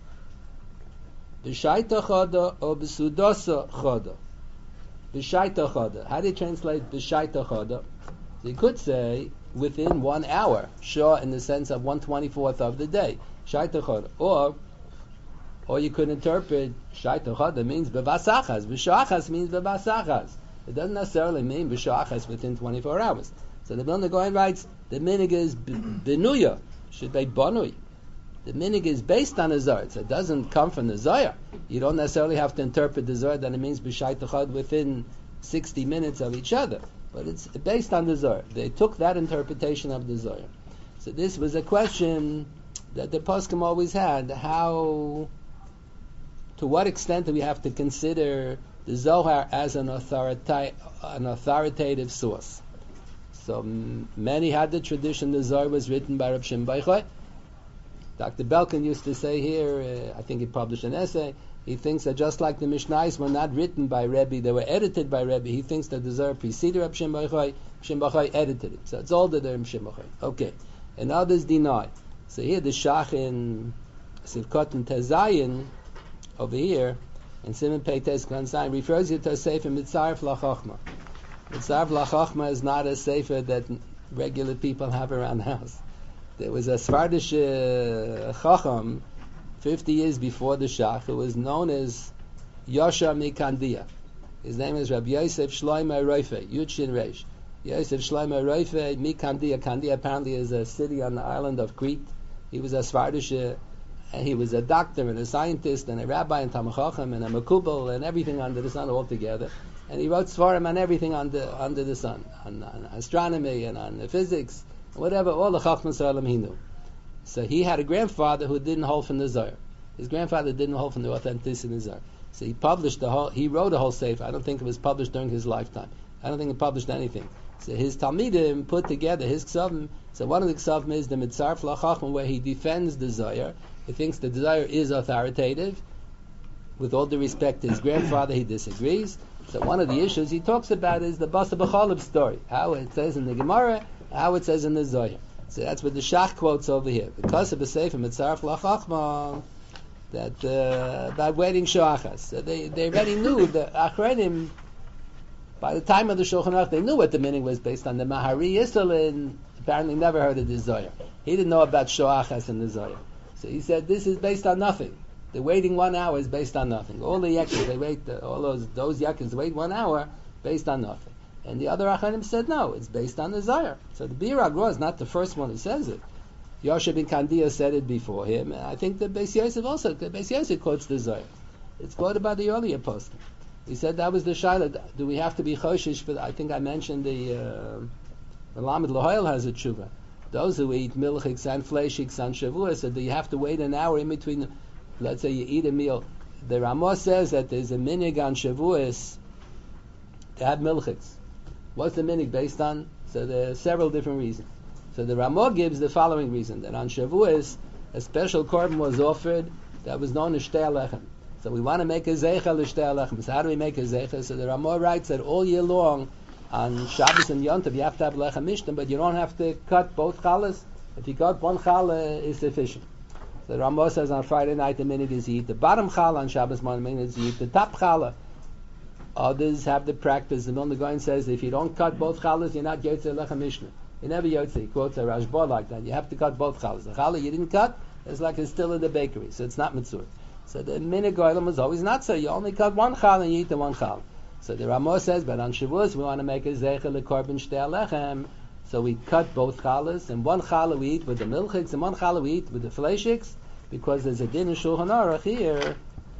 b'shaita chada or b'sudasa chada. B'shaita chada. How do you translate b'shaita chada? So you could say within one hour, sure, in the sense of one twenty-fourth of the day, shaita chada, or Or you could interpret Shaita Chada means Bevasachas. B'Shachas means Bevasachas. It doesn't necessarily mean B'Shachas within twenty-four hours. So the Vilna Gaon writes, the minig is Benuya, should be Banui. The minig is based on the Zohar. So it doesn't come from the Zohar. You don't necessarily have to interpret the Zohar that it means B'Shaita Chada within sixty minutes of each other. But it's based on the Zohar. They took that interpretation of the Zohar. So this was a question that the Poskim always had, how... to what extent do we have to consider the Zohar as an, authorita- an authoritative source? So m- many had the tradition the Zohar was written by Reb Shimon Bar Yochai. Doctor Belkin used to say here, uh, I think he published an essay, he thinks that just like the Mishnayos were not written by Rebbe, they were edited by Rebbe, he thinks that the Zohar preceded Reb Shimon Bar Yochai, Reb Shimon Bar Yochai edited it. So it's older than Reb Shimon Bar Yochai. Okay. And others deny. So here the Shach in Sivkot and Tezayin over here in Simon Peites Kansayin refers you to a sefer Mitzaref LaChochma. Mitzaref LaChochma is not a sefer that regular people have around the house. There was a Svardish uh, Chacham fifty years before the Shach who was known as Yosha Mikandia. His name is Rabbi Yosef Shlomo Roife, Yud Shin Reish. Yosef Shlomo Roife Mikandia. Kandia apparently is a city on the island of Crete. He was a Svardish, uh, and he was a doctor and a scientist and a rabbi and Talmid Chacham and a Makubal and everything under the sun all together. And he wrote Svarim on everything under under the sun, on, on astronomy and on physics, whatever, all the Chachmas Salam he knew. So he had a grandfather who didn't hold from the Zohar. His grandfather didn't hold from the authenticity of the Zohar. So he published the whole, he wrote a whole sefer. I don't think it was published during his lifetime. I don't think he published anything. So his Talmidim put together his Ksavim. So one of the Ksavim is the Mitzaref LaChochma, where he defends the Zohar. He thinks the Zohar is authoritative. With all due respect to his grandfather, he disagrees. So one of the issues he talks about is the Basa B'Choleb story, how it says in the Gemara, how it says in the Zohar. So that's what the Shach quotes over here. Because of the Sefer Mitzaref LaChochma, that uh, about waiting Shoachas. So they, they already knew the Achrenim, by the time of the Shulchan Aruch, they knew what the meaning was based on the Mahari. Yisrael apparently never heard of the Zohar. He didn't know about Shoachas in the Zohar. So he said, this is based on nothing. The waiting one hour is based on nothing. All the yakkis, they wait, uh, all those those yakkis wait one hour based on nothing. And the other Achanim said, no, it's based on the Zohar. So the Bir Agra is not the first one who says it. Yosha ben Kandia said it before him. And I think that Beis Yosef also, Beis Yosef quotes the Zohar. It's quoted by the earlier post. He said that was the Shaila. Do we have to be choshish for, I think I mentioned the, uh, the Lamed Lahoil has a tshuva. Those who eat milchiks and fleishiks and shavuos, so do you have to wait an hour in between, let's say you eat a meal. The Ramah says that there's a minig on shavuos to have milchiks. What's the minig based on? So there are several different reasons. So the Ramah gives the following reason, that on Shavuos, a special korban was offered that was known as Shtei Alechem. So we want to make a zeicha l'Shtei Alechem. So how do we make a zeicha? So the Ramah writes that all year long, on Shabbos and Yom Tov, you have to have lechem mishtam, but you don't have to cut both challahs. If you cut one challah, is sufficient. So the Ramah says on Friday night, the minute is you eat the bottom challah, on Shabbos morning, the minute is you eat the top challah. Others have the practice. The Vilna Gaon says if you don't cut both challahs, you're not yotzei lechem mishnah. You never yotzei. He quotes a Rashba like that. You have to cut both challahs. The challah you didn't cut is like it's still in the bakery, so it's not mitzvah. So the minhag goyim was always not so. You only cut one challah and you eat the one challah. So the Ramah says, but on Shavuos we want to make a zeicha lekorban shtei alechem. So we cut both challahs, and one challah we eat with the milchiks, and one challah we eat with the fleishiks, because there's a din in Shulchan Aruch here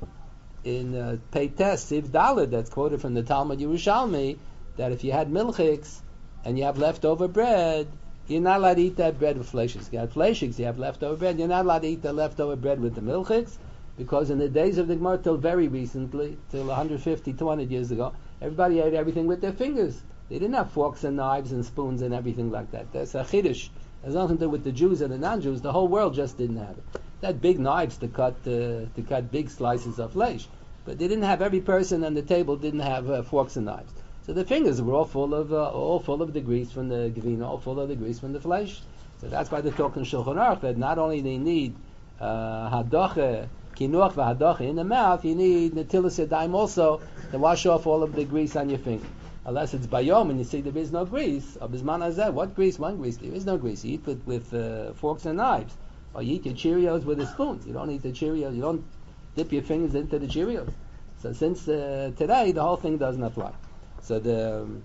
in uh, Peites Siv Daled that's quoted from the Talmud Yerushalmi, that if you had milchiks and you have leftover bread, you're not allowed to eat that bread with fleishiks. If you have fleishiks, you have leftover bread, you're not allowed to eat the leftover bread with the milchiks, because in the days of the Gemara till very recently, till one hundred fifty, two hundred years ago, everybody ate everything with their fingers. They didn't have forks and knives and spoons and everything like that. That's a chiddush. It has nothing to do with the Jews and the non-Jews. The whole world just didn't have it. They had big knives to cut uh, to cut big slices of flesh, but they didn't have, every person on the table didn't have uh, forks and knives. So the fingers were all full of uh, all full of the grease from the gevina, all full of the grease from the flesh. So that's why they talk in Shulchan Aruch that not only they need uh, hadoche, kinuach v'hadoche in the mouth, you need netilas yadayim also to wash off all of the grease on your finger. Unless it's bayom and you see there is no grease, or bisman hazeh, what grease? One grease. There is no grease. You eat with, with uh, forks and knives. Or you eat your Cheerios with a spoon. You don't eat the Cheerios, you don't dip your fingers into the Cheerios. So since uh, today, the whole thing doesn't apply. So the um,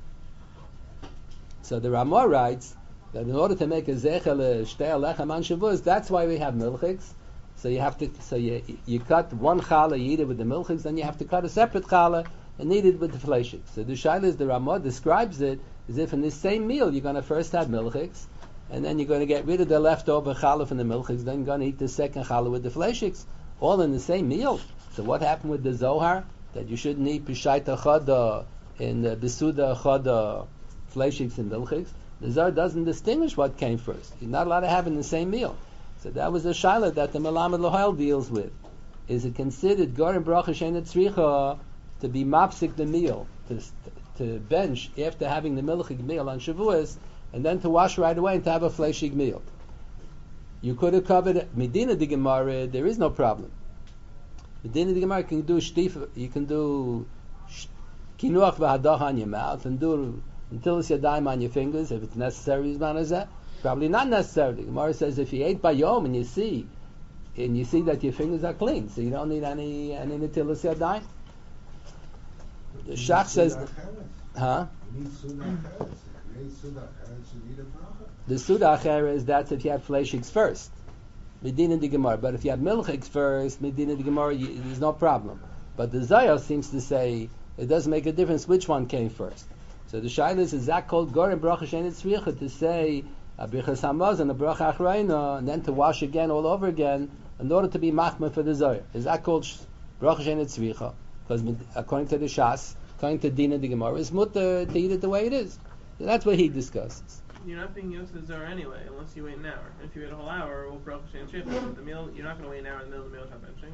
so the Ramah writes that in order to make a zeicha l'shtei alechem on Shavuos, that's why we have milchiks. So you have to, so you you cut one challah, you eat it with the milchiks, then you have to cut a separate challah and eat it with the fleishiks. So the shaila is, the Ramah describes it as if in this same meal you're going to first have milchiks, and then you're going to get rid of the leftover challah from the milchiks, then you're going to eat the second challah with the fleishiks, all in the same meal. So what happened with the Zohar? That you shouldn't eat pishaita chada and uh, besuda chada, fleishiks and milchiks. The Zohar doesn't distinguish what came first. You're not allowed to have it in the same meal. So that was a shaila that the Melamed Lahoil deals with. Is it considered gorim bracha she'ena tzricha to be mapsik the meal, to to bench after having the milchik meal on Shavuos, and then to wash right away and to have a fleishig meal? You could have covered Medina de Gemara. There is no problem. Medina de Gemara can do shtif. You can do kinuach v'hadach on your mouth and do until it's your dime on your fingers if it's necessary. Is that probably not necessary? The Gemara says if you ate by yom and you see and you see that your fingers are clean, so you don't need any any until it's your dime. The Shach says, huh? You need Suda Acheres. If you need Suda Acheres, you need a bracha. The Suda Acher is that's if you have fleishiks first, Medina de Gemara. But if you have milchiks first, Medina de Gemara, you, there's no problem. But the Zayah seems to say it doesn't make a difference which one came first. So the Shailas is that called Gorim Bracha Shein Tzricha to say a Birchas Hamaz and a Bracha Achrayna and then to wash again all over again in order to be machmir for the Zayah. Is that called Bracha Shein Tzricha? Because according to the Shas, according to Dina de Gemara, it's mutter to eat it the way it is. So that's what he discusses. You're not being used as Zor anyway, unless you wait an hour. If you wait a whole hour, we'll Bracha Shein Tzricha. The meal, you're not going to wait an hour in the middle of the meal without benching.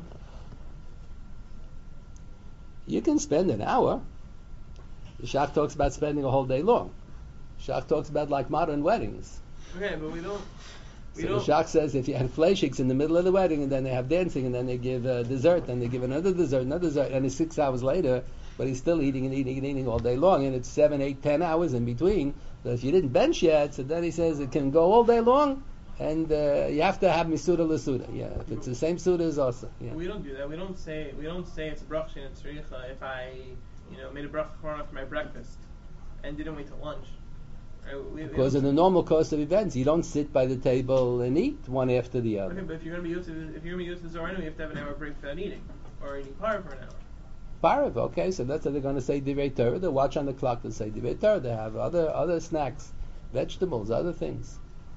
You can spend an hour. The Shach talks about spending a whole day long. Shach talks about like modern weddings. Okay, but we don't. We so don't. the Shach says if you had fleishiks in the middle of the wedding and then they have dancing and then they give uh, dessert and they give another dessert, another dessert, and it's six hours later, but he's still eating and eating and eating all day long, and it's seven, eight, ten hours in between. So if you didn't bench yet, so then he says it can go all day long, and uh, you have to have misuda l'suda. Yeah, if it's the same suda as also. Yeah. We don't do that. We don't say we don't say it's a bracha shein tzricha if I, you know, made a bracha for my breakfast and didn't wait till lunch. Right? We, Because we in the normal course of events, you don't sit by the table and eat one after the other. Okay, but if you're going to be used to the, if you're going to be used to the Zohar, you have to have an hour break without eating, or eating par for an hour. Parav, okay, so that's what they're going to say Divrei Torah. They watch on the clock to say Divrei Torah. They have other other snacks, vegetables, other things.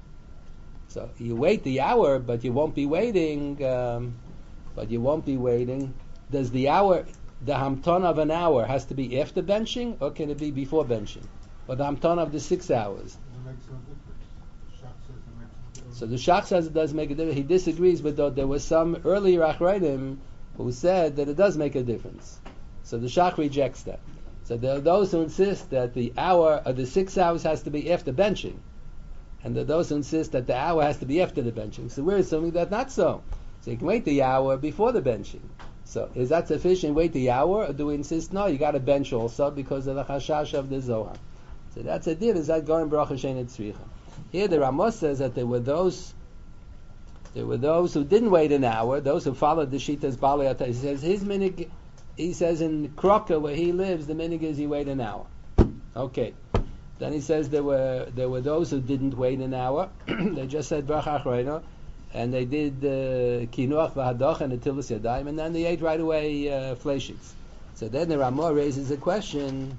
So you wait the hour, but you won't be waiting. Um, but you won't be waiting. Does the hour, the hamton of an hour, has to be after benching, or can it be before benching? Or the hamton of the six hours? It makes no difference. The Shach says it makes no difference. So the Shach says it does make a difference. He disagrees with though there was some earlier Achrayim who said that it does make a difference. So the Shach rejects that. So there are those who insist that the hour or the six hours has to be after benching, and there are those who insist that the hour has to be after the benching. So we're assuming that not so. So you can wait the hour before the benching. So is that sufficient? Wait the hour, or do we insist no? You got to bench also because of the chashash of the Zohar. So that's a deal. Is that going bracha shein tzricha? Here the Ramos says that there were those. There were those who didn't wait an hour. Those who followed the shitas baliyata. He says his minig. He says in Kroka where he lives, the minig is he wait an hour. Okay. Then he says there were there were those who didn't wait an hour. They just said bracha achrayna, and they did kinuach v'hadach and the tilas yadayim, and then they ate right away uh, fleishiks. So then the Ramah raises a question.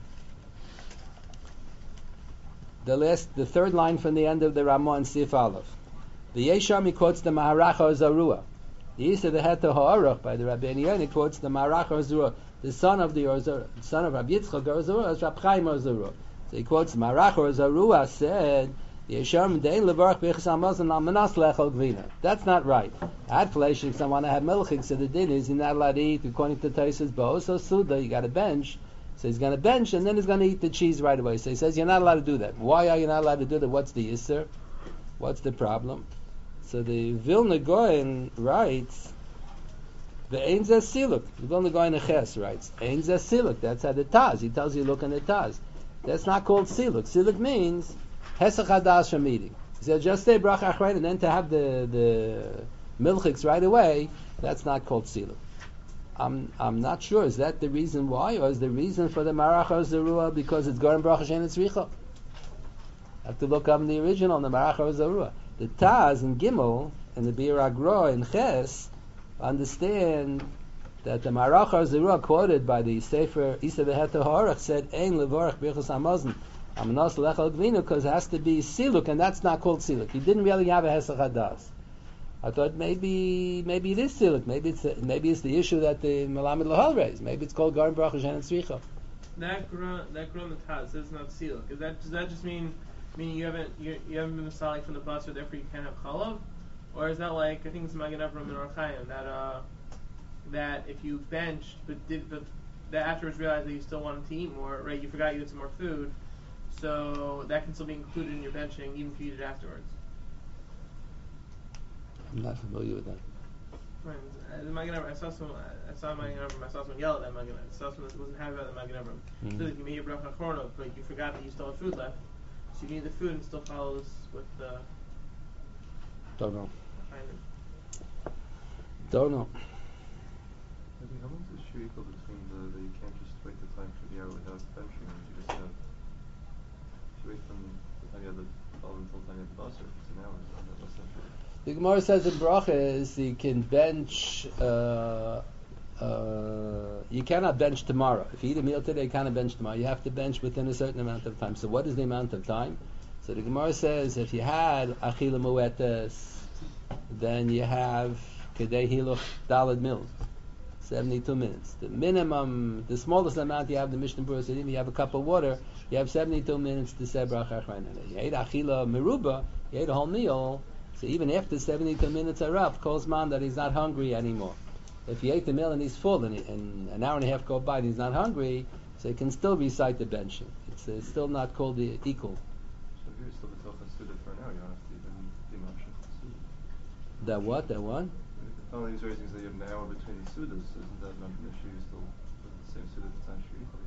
The last, the third line from the end of the Ramah in Sif Aleph. The Yesham he quotes the Maharacha Zarua. The Yisa the Heta Ha'arach by the Rabbi Yonah quotes the Maharacha Zarua, the son of the Orzur, son of Rabbi Yitzchak Orzur, as Rabbi Chaim Orzur. So he quotes Maharacha Zarua said, Yesham dein levarach b'echas hamazon al manas lechol gvina. That's not right. I had fleishiks, I want to have milchiks, so the din is you're not allowed to eat according to Taisus Bo, so Suda, you got to bench. So he's going to bench and then he's going to eat the cheese right away. So he says you're not allowed to do that. Why are you not allowed to do that? What's the Yisr? What's the problem? So the Vilna Goyen writes, the Ein Zeh Siluk. The Vilna Goyen Ches writes, Ein Zeh Siluk. That's how the Taz. He tells you look in the Taz. That's not called Siluk. Siluk means Hesach Hadas from eating. He said just say Bracha Achrayna and then to have the the milchiks right away. That's not called Siluk. I'm I'm not sure. Is that the reason why, or is the reason for the Maracha Zarua because it's Gorim Bracha Shein Tzricha? I have to look up in the original, the Maracha Zarua. The Taz and Gimel and the Bir Agro and Ches understand that the Maracha Zarua quoted by the Sefer Isa V'Heta Ha'arach said Ein Levorach Birchas Hamazon Amanos Lechol Gvinu because it has to be Siluk, and that's not called Siluk. He didn't really have a Hesach Hadas. I thought maybe maybe it is siluk. Maybe it's a, maybe it's the issue that the Melamed Lahal raised. Maybe it's called Garim Bracha Shein Tzricha. That gra that gram the Taz is not siluk. Is that does that just mean meaning you haven't you, you haven't been selling from the bus, so therefore you can't have chalav, or is that like I think it's Magen Avraham and Or Chaim that uh that if you benched but did but that afterwards realized that you still wanted to eat more, right? You forgot you had some more food, so that can still be included in your benching even if you eat it afterwards. I'm not familiar with that. Right. Uh, the Magen Avraham, I saw some. I saw Magen Avraham. I saw someone yell at that Magen Avraham. I saw someone that wasn't happy about the Magen Avraham. Mhm. So like you made your bracha chorno, but you forgot that you still have food left. So you need the food and still follows with the. Don't know. Finding. Don't know. Maybe how much is shir equal between the, the you can't just wait the time for the hour without benching, and you just have you wait from the time you have the ball until the time you have the bus, or if it's an hour, so that- that's not sure. The Gemara says in brachas you can bench. Uh, uh, you cannot bench tomorrow. If you eat a meal today, you cannot bench tomorrow. You have to bench within a certain amount of time. So what is the amount of time? So the Gemara says if you had achila muetes, then you have kedei hiluch dalad mils, seventy-two minutes. The minimum, the smallest amount you have, the Mishnah Berurah said, if you have a cup of water, you have seventy-two minutes to say bracha achrayna. You ate achila meruba, you ate a whole meal. So even after seventy-two minutes are up, calls man that he's not hungry anymore. If he ate the meal and he's full, and, he, and an hour and a half go by and he's not hungry, so he can still recite the benching. It's uh, still not called the equal. So if you're still b'toch hasuda for an hour, you don't have to even be mamshich hasuda. That what? That what? The only thing raising is that you have an hour between the sudas, so isn't that not an issue? You still with the same suda at the time shir equal.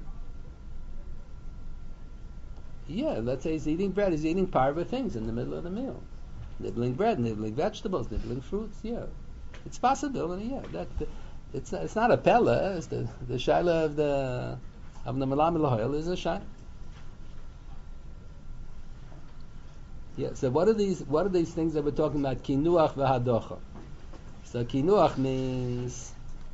Yeah, let's say he's eating bread. He's eating parva things in the middle of the meal. Nibbling bread, nibbling vegetables, nibbling fruits. Yeah, it's a possibility. Yeah, that it's it's not a pella. It's the the shaila of the of the malam eloheil is a shaila. Yeah. So what are these? What are these things that we're talking about? Kinuach v'hadocha. So kinuach means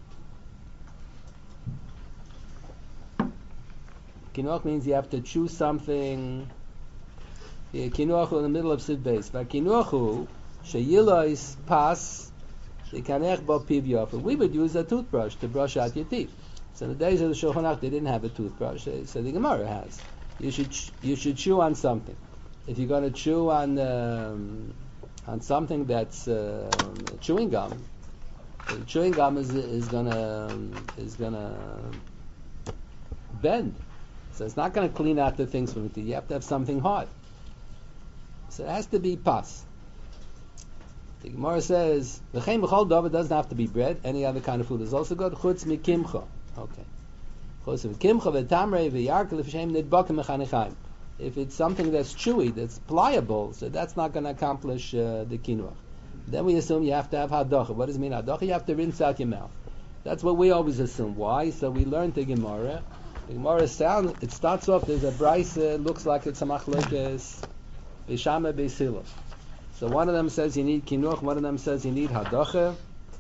kinuach means you have to choose something. Kinuachu in the middle of Sid Beis. Kinuachu sheyilois pas yikanech bo piv yofer. We would use a toothbrush to brush out your teeth. So in the days of the Shulchan Aruch, they didn't have a toothbrush. So the Gemara has. You should ch- you should chew on something. If you're going to chew on um, on something that's uh, chewing gum, the chewing gum is is gonna is gonna bend. So it's not going to clean out the things from your teeth. You have to have something hard. So it has to be pas. The Gemara says, "V'chein b'chol davar," doesn't have to be bread. Any other kind of food is also good. Chutz mikimcha. Okay. Chutz mikimcha v'tamrei v'yarkel v'shem nidbakim mechanichaim. If it's something that's chewy, that's pliable, so that's not going to accomplish uh, the kinuach. Then we assume you have to have hadacha. What does it mean hadacha? You have to rinse out your mouth. That's what we always assume. Why? So we learned the Gemara. The Gemara sound. It starts off. There's a brisa. Looks like it's a machlokes. Bishama Beisila. So one of them says you need kinuach, one of them says you need hadacha.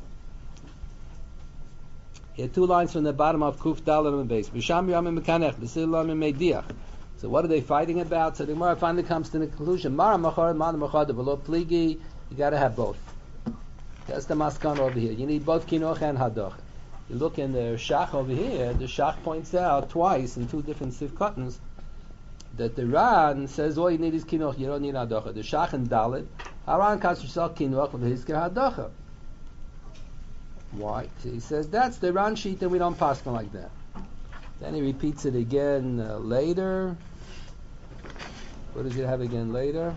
Here two lines from the bottom of Kuf Dalet and base. Bisham Yamim Mekanech, Beisila Mediach. So what are they fighting about? So the Gemara finally comes to the conclusion: Mara Machar, Mana Machar, Velo Pligi. You got to have both. That's the maskan over here. You need both kinuach and hadacha. You look in the Shach over here. The Shach points out twice in two different sifkatans that the Ran says all you need is kinuach, you don't need hadacha. The Shach and Dalet, Haran calls himself kinuach with his hadacha. Why? He says that's the Ran sheet and we don't pass them like that. Then he repeats it again uh, later. What does he have again later?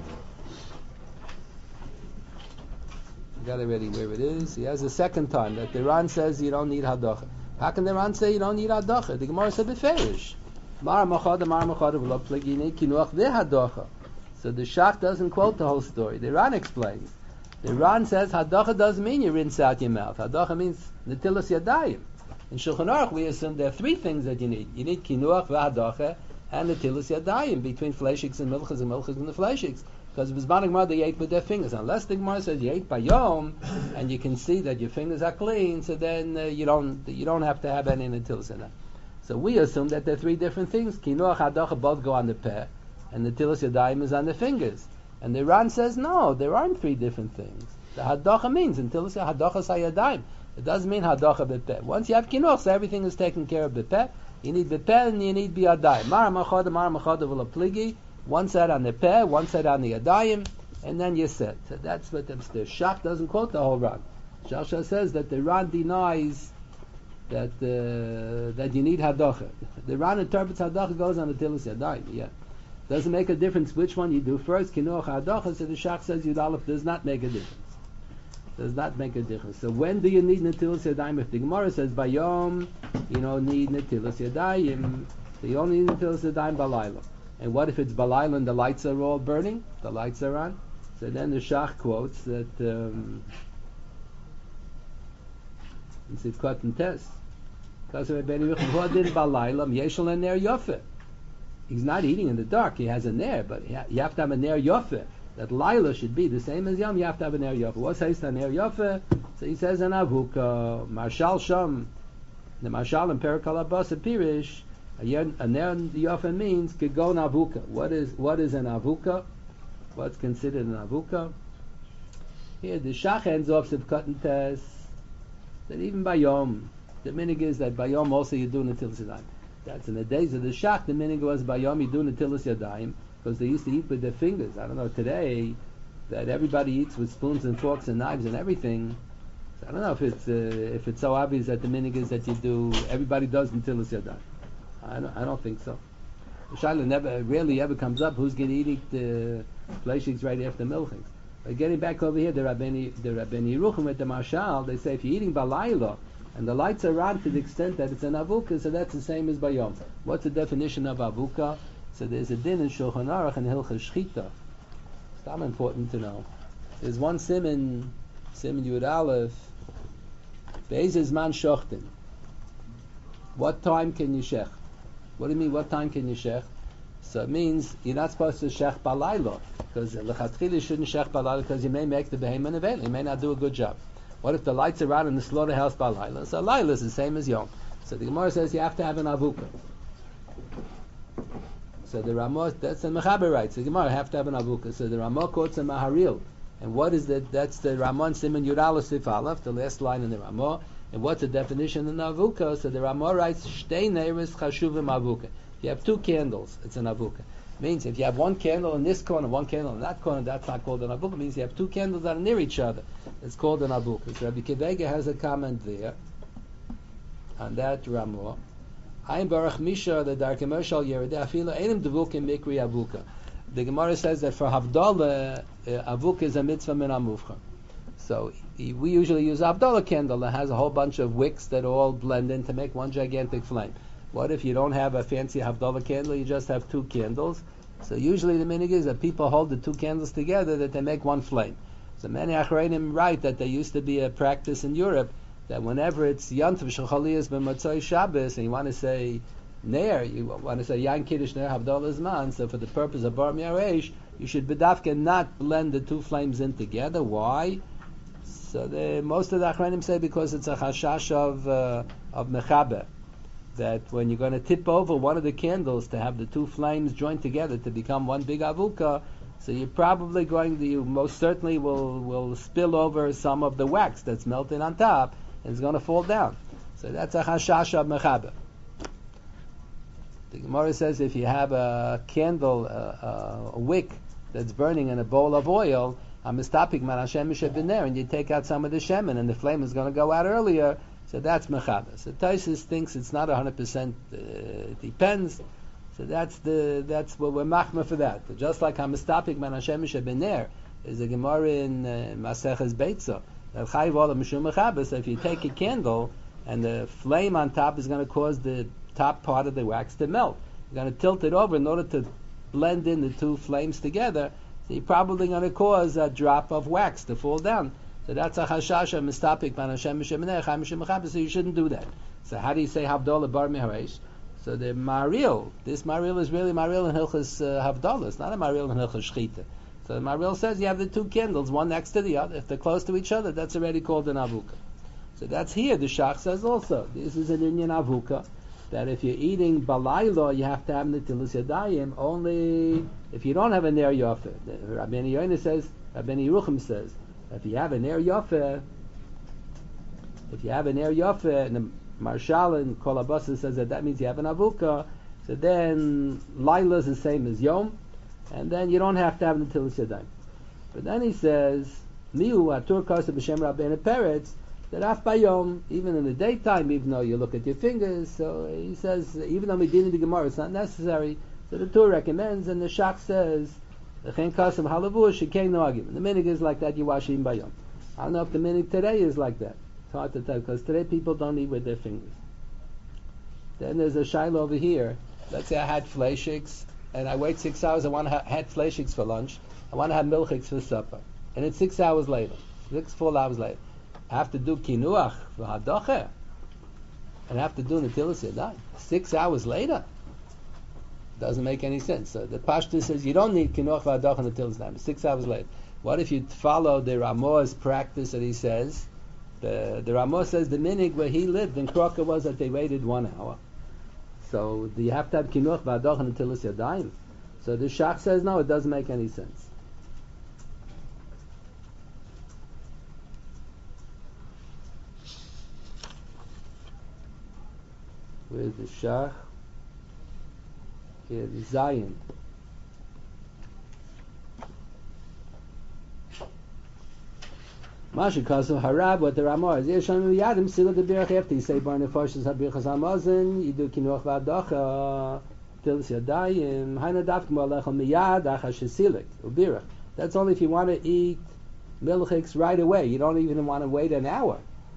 You got it ready where it is. He has a second time that the Ran says you don't need hadacha. How can the Ran say you don't need hadacha? The Gemara said beferish. Mara machada, mara machada, v'lo plagini kinuach v'hadacha. So the Shach doesn't quote the whole story. The Ran explains. The Ran says hadacha doesn't mean you rinse out your mouth. Hadacha means netilas yadayim. In Shulchan Aruch we assume there are three things that you need. You need kinuach v'hadacha and netilas yadayim between fleishiks and milchas and milchas and the fleishiks. Because if Zman Gemara they ate with their fingers. Unless the Gemara says you ate by yom and you can see that your fingers are clean, so then uh, you don't you don't have to have any netilas in it. So we assume that there are three different things. Kinuach, hadacha both go on the peh, and the tilas yadayim is on the fingers. And the Ran says no, there aren't three different things. The hadacha means until it's hadacha sayadayim. It doesn't mean hadacha bepeh. Once you have kinuach, so everything is taken care of bepeh. You need bepeh and you need biyadayim. Mara machada, mara machada v'la pligi. One side on the peh, one side on the yadayim, and then you sit. So that's what the, the Shach doesn't quote the whole Ran. Shach says that the Ran denies that uh, that you need hadacha. The Ran interprets hadacha goes on the tilas yadayim. Yeah, doesn't make a difference which one you do first. Kinuach hadacha. So the Shach says Yud Aleph does not make a difference. does not make a difference. So when do you need Netilas Yadayim? If the Gemara says Bayom, you don't need Netilas Yadayim. So you only need Netilas Yadayim Balayla. And what if it's Balayla and the lights are all burning? The lights are on. So then the Shach quotes that um, it's a cut and test. Because of Ben Yehuda Balayla Yeshel and Ner Yofeh. He's not eating in the dark. He has a ner, but you have to have a ner Yofeh. That Laila should be the same as Yom. You have to have a ner Yofeh. What's haste a ner Yofeh? So he says an Avuka Marshal Sham. The Marshal in Perikal Abbas Pirish. A ner Yofeh means Kegon Avuka. What is what is an Avuka? What's considered an Avuka? Here the Shach ends off Sivkat and Tess that even by Yom, the minig is that by Yom also you do Netilas Yadayim. That's in the days of the Shach. The minig was by Yom you do Netilas Yadayim because they used to eat with their fingers. I don't know today that everybody eats with spoons and forks and knives and everything. So I don't know if it's uh, if it's so obvious that the minig is that you do everybody does Netilas Yadayim. I don't I don't think so. The Shaila never rarely ever comes up who's going to eat the fleishigs right after milchings. But getting back over here, the Rabbeni the Rabbeni Yeruchim with the Marshal, they say if you're eating balayla and the lights are on to the extent that it's an avuka, so that's the same as bayom. What's the definition of avuka? So there's a din in Shulchan Aruch and Hilchas Shchita. It's not important to know. There's one siman, siman Yud Aleph, Be'ezes man shochten. What time can you shech? What do you mean, what time can you shech? So it means you're not supposed to shech balayla, because lechatchila you shouldn't shech balayla because you may make the behemoth available. You may not do a good job. What if the lights are on in the slaughterhouse balayla? So layla is the same as yom. So the Gemara says you have to have an avuka. So the Ramah, that's the Mechaber writes. The Gemara have to have an avuka. So the Ramah quotes a Maharil. And what is that? That's the Ramon Simon Yudala Sifalaf, the last line in the Ramah. And what's the definition of an avuka? So the Ramah writes, Shtei neiris chashuvim avuka. If you have two candles, it's an avuka. Means if you have one candle in this corner, one candle in that corner, that's not called an avuka. It means you have two candles that are near each other. It's called an avuka. So Rabbi Kivega has a comment there on that Ramah. Ein Baruch Misha the Darkei Moshe Yeridei Afilu Einim Devukim Mikri Avuka. The Gemara says that for Havdalah, uh, Avuka is a mitzvah min amuvcha. So we usually use Havdalah candle that has a whole bunch of wicks that all blend in to make one gigantic flame. What if you don't have a fancy Havdalah candle? You just have two candles. So usually the minig is that people hold the two candles together that they make one flame. So many Achreinim write that there used to be a practice in Europe that whenever it's Yantav Shechaliyas b'Motzei Shabbos and you want to say Ner, you want to say Yan Kiddush Ner Havdalah Zman, so for the purpose of Bar Mi'aresh, you should bedafka not blend the two flames in together. Why? So the, most of the Achranim say because it's a chashash of uh, of mechaber, that when you're going to tip over one of the candles to have the two flames joined together to become one big avuka, so you're probably going to, you most certainly will will spill over some of the wax that's melted on top, and it's going to fall down. So that's a chashash of mechaber. The Gemara says if you have a candle, a, a wick that's burning in a bowl of oil, amistapik man Hashem b'ner, and you take out some of the shemen, and the flame is going to go out earlier. So that's mechaber. So Taisus thinks it's not a hundred percent. It depends. So that's the that's what we're machma for that. But just like amistapik man Hashem b'ner is a Gemara in uh, Maseches Beitza that chayv ola mishum mechaber. So if you take a candle and the flame on top is going to cause the top part of the wax to melt, you're going to tilt it over in order to blend in the two flames together. So you're probably going to cause a drop of wax to fall down. So that's a chashash of mistapik man Hashem b'ner chayv mishum mechaber. So you shouldn't do that. So how do you say Havdalah bar miharesh? So the Maril, this Maril is really Maril in Hilchas uh, Havdalah. It's not a Maril in Hilchas Shchita. So the Maril says you have the two candles, one next to the other. If they're close to each other, that's already called an avuka. So that's here. The Shach says also, this is an Indian avuka, that if you're eating balaylo, you have to have netilas yadayim, only if you don't have a ner yofeh. Rabbeinu Yoina says, Rabbeinu Yeruchim says, if you have a ner yofeh, if you have a ner yofeh, and the Marshal and Kol Abasa says that that means you have an avuka, so then Laila is the same as Yom, and then you don't have to have Netilas Yadayim. But then he says, Miu Atur Kasa B'Shem Rabbeinu Peretz, that af bayom, even in the daytime, even though you look at your fingers, so he says, even though we did in the Gemara, it's not necessary, so the Torah recommends, and the Shach says, Chen Kasam Halavu Shekei No Agim. The minig is like that, you wash even bayom. I don't know if the minhag today is like that. It's hard to tell because today people don't eat with their fingers. Then there's a shaila over here. Let's say I had fleishiks and I wait six hours. I want to ha- had fleishiks for lunch. I want to have milchiks for supper, and it's six hours later, six full hours later. I have to do kinuach for hadocher, and I have to do netilas yadayim. Six hours later doesn't make any sense. So the Pashtus says you don't need kinuach for hadocher netilas yadayim. Six hours later. What if you follow the Ramah's practice that he says? The the Ramah says the minig where he lived in Kroka was that they waited one hour. So do you have to have kinuach v'adoch until it's yadayim? So the Shach says no, it doesn't make any sense. Where's the Shach? Here, the Zion. Masha Kasu Harab, what the Ramah is. Yesham Yadim Sila the Birch after you say Barney Forces Habirchas Hamazin, you do Kinuach Vadacha, Tilis Yadayim, Haina Dafkim Alechel Miyad, Achash Silik, Ubirach. That's only if you want to eat milchiks right away. You don't even want to wait an hour.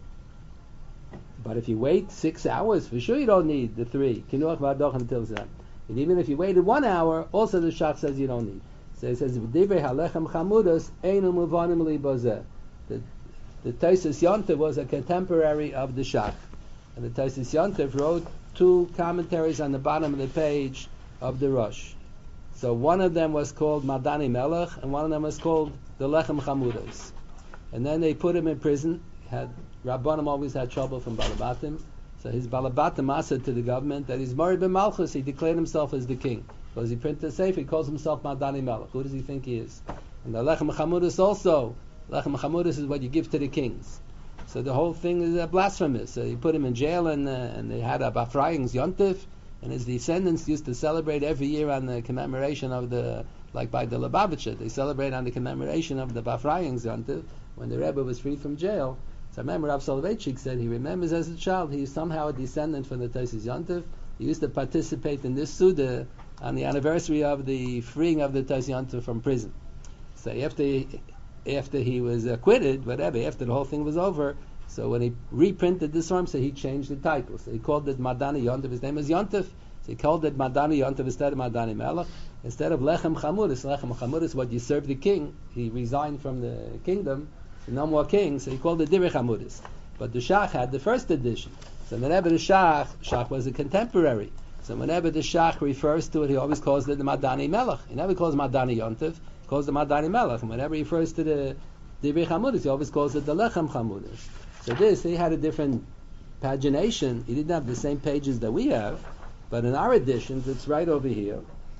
But if you wait six hours, for sure you don't need the three. Kinuach Vadacha and Tilis Yadayim. And even if you waited one hour, also the Shach says you don't need. So it says, V'divrei Halechem Chamudas, Einu Muvanim Li Bozeh. The, the Taisus Yontev was a contemporary of the Shach. And the Taisus Yontev wrote two commentaries on the bottom of the page of the Rosh. So one of them was called Madani Melech, and one of them was called the Lechem Chamudas. And then they put him in prison. Had Rabbanim always had trouble from Balabatim. So his Balabatim said to the government that he's Mori ben Malchus. He declared himself as the king. Because he printed a sefer, he calls himself Madani Melech. Who does he think he is? And the Lechem Chamudas also. Lechem Chamudas is what you give to the kings. So the whole thing is uh, blasphemous. So you put him in jail, and uh, and they had a Bafraying's Yontif, and his descendants used to celebrate every year on the commemoration of the, like by the Lubavitcher, they celebrate on the commemoration of the Bafraying's Yontif, when the Rebbe was freed from jail. So I remember Rav Soloveitchik said he remembers as a child, he's somehow a descendant from the Taisus Yontif. He used to participate in this Suda on the anniversary of the freeing of the Taisus Yontif from prison. So after he, after he was acquitted, whatever, after the whole thing was over, so when he reprinted this form, so he changed the title. So he called it Madani Yontif. His name is Yontif. So he called it Madani Yontif instead of Madani Melech. Instead of Lechem Chamudas, Lechem Chamudas, what you serve the king. He resigned from the kingdom, so no more king, so he called it Divrei Chamudas. But the Shach had the first edition. So whenever the Shach, Shach was a contemporary. So whenever the Shach refers to it, he always calls it the Madani Melech. He never calls Madani Yontif. Calls the Madani Melech, and whenever he refers to the Divrei Chamudas, he always calls it the Lechem Chamudas. So this, he had a different pagination. He didn't have the same pages that we have, but in our editions, it's right over here.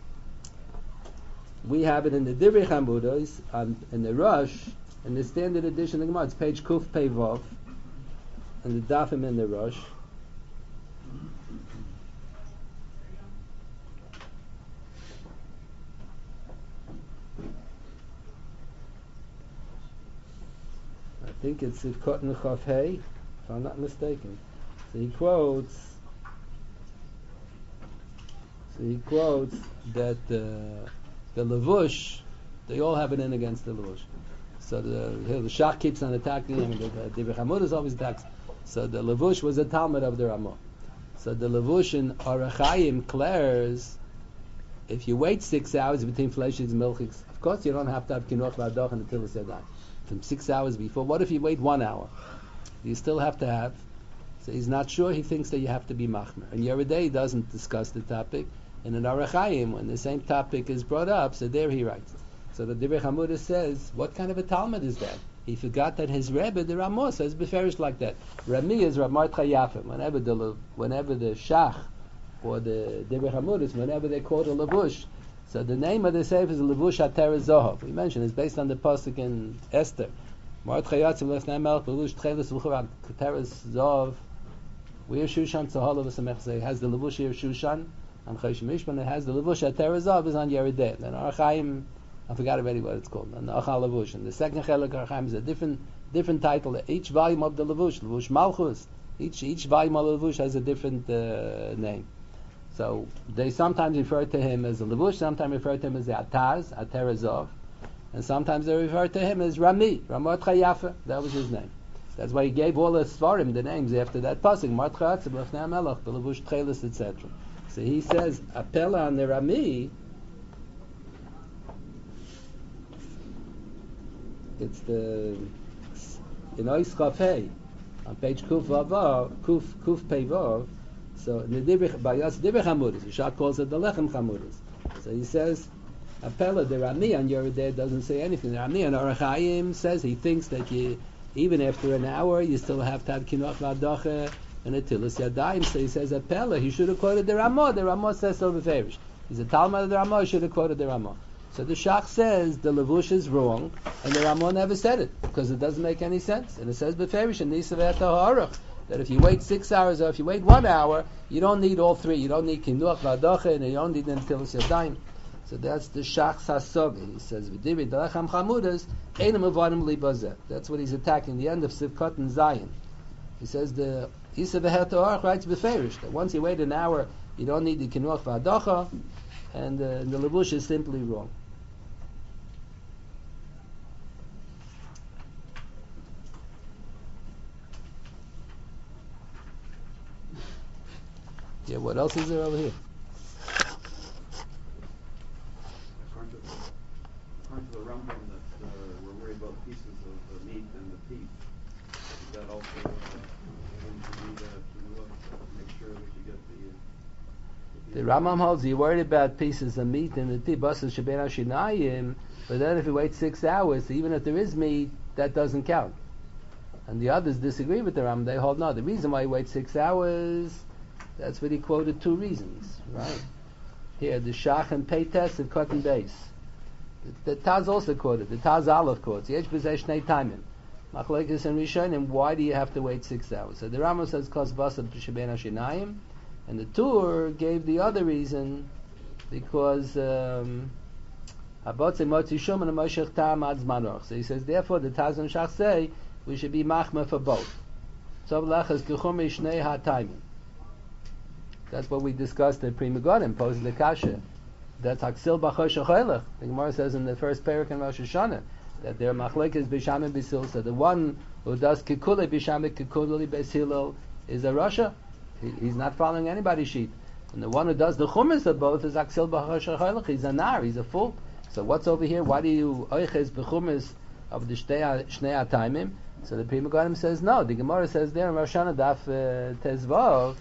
We have it in the Divrei Chamudas, um, in the Rosh, in the standard edition of the Gemara. It's page Kuf Pei Vav, and the Dafim in the Rosh. I think it's Kotten Chav Hey, if I'm not mistaken. So he quotes. So he quotes that uh, the Levush, they all have it in against the Levush. So the the Shach keeps on attacking him. The Divrei Chamudas always attacks. So the Levush was a Talmud of the Ramah. So the Levush in Orach Chaim declares, if you wait six hours between Fleishiks and Milchiks, of course you don't have to have Kinuach V'Adoch and the Tilis Yadayim. From six hours before. What if you wait one hour? You still have to have. So he's not sure. He thinks that you have to be machmer. And Yeridei doesn't discuss the topic. And in Orach Chaim, when the same topic is brought up, so there he writes. So the Divrei Chamudas says, what kind of a Talmud is that? He forgot that his Rebbe, the Ramah, says beferish like that. Rami is Rav Mordechai Yafim. Whenever the whenever the Shach or the Divrei Chamudas, whenever they quote a Levush, so the name of the sefer is Levush HaTeres Zohar. We mentioned it's based on the pasuk in Esther. Mordechai Yatzim Lefnei Melech Levush Tchelis V'Churan Teres Zohar. Where Shushan Tzahalav V'Samech has the Levush here Shushan on Choshen Mishpan. It has the Levush HaTeres Zohar is on Yeridei. Then Orach Chaim, I forgot already what it's called. And the Achal Levush. And the second Chelek Orach Chaim is a different different title. Each volume of the Levush, Levush Malchus. Each each volume of the Levush has a different uh, name. So they sometimes refer to him as a Levush, sometimes refer to him as the Ataz, Aterazov. and sometimes they refer to him as Rami, Ramot Chayafa. That was his name. That's why he gave all the Svarim the names after that pasuk, Martcha Atzib Lefnei HaMelech, Belevush Tchelis, et cetera. So he says, Apela on the Rami, it's the in Ois Chafei on page Kuf Vavav, Kuf Kuf Pei Vav. So in the Dibrich Bayas Dibrich Hamudas, Yishak calls it the Lechem Hamudas. So he says, Apela the Rami on Yerideh doesn't say anything. The Rami on Orach Chaim says he thinks that you, even after an hour, you still have to have Kinuach V'Adocha and a Tilis Yadayim. So he says Apela. He should have quoted the Ramah. The Ramah says so beferish. He's a Talmud of the Ramah. He should have quoted the Ramah. So the Shach says the Levush is wrong, and the Ramah never said it because it doesn't make any sense. And it says beferish in Nisavet HaHaruch that if you wait six hours or if you wait one hour, you don't need all three. You don't need Kinuach V'Adocha and you don't need Tilis Yadayim. So that's the Shach's Hasoga. He says V'divid Dalecham Chamudas Einam Avadim Libazeh. That's what he's attacking. The end of Sivkot and Zion. He says the Isa Behet Orach writes beferish that once you wait an hour, you don't need the Kinuach V'Adocha, and uh, the Levush is simply wrong. Yeah, what else is there over here? According to the, according to the Rambam, that uh, we're worried about pieces of the meat and the teeth. Is that also uh, going to be that you know, make sure that you get the... The Rambam holds you're worried about pieces of meat and the teeth, Basas Sheben HaShinayim, but then if you wait six hours, even if there is meat, that doesn't count. And the others disagree with the Rambam. They hold no. The reason why you wait six hours, that's what he quoted two reasons, right? Here, the Shach and Peites and Cotton Base. The, the Taz also quoted. The Taz Aleph quotes. Yesh b'zeh shnei taimim. Machlekes and Rishonim. Why do you have to wait six hours? So the Rambam says kos basad b'sheben hashinayim, and the Tur gave the other reason because um, habotze motzi shum and moshech tam ad zmanoch. So he says therefore the Taz and Shach say we should be machmeh for both. So lachas kechum shnei ha taimim. That's what we discussed in Pri Megadim, posed the kasha. That's Haksil B'Chosh Choylech. The Gemara says in the first parak in Rosh Hashanah that there are machlekes b'sham and b'sil. So the one who does kikule b'sham and kikule b'sil is a Rasha. He, he's not following anybody's sheet. And the one who does the chumis of both is Haksil B'Chosh Choylech. He's a nar. He's a fool. So what's over here? Why do you oiches b'chumis of the shnei shnei ataimim? So the Pri Megadim says no. The Gemara says there in Rosh Hashanah daf uh, tezvav.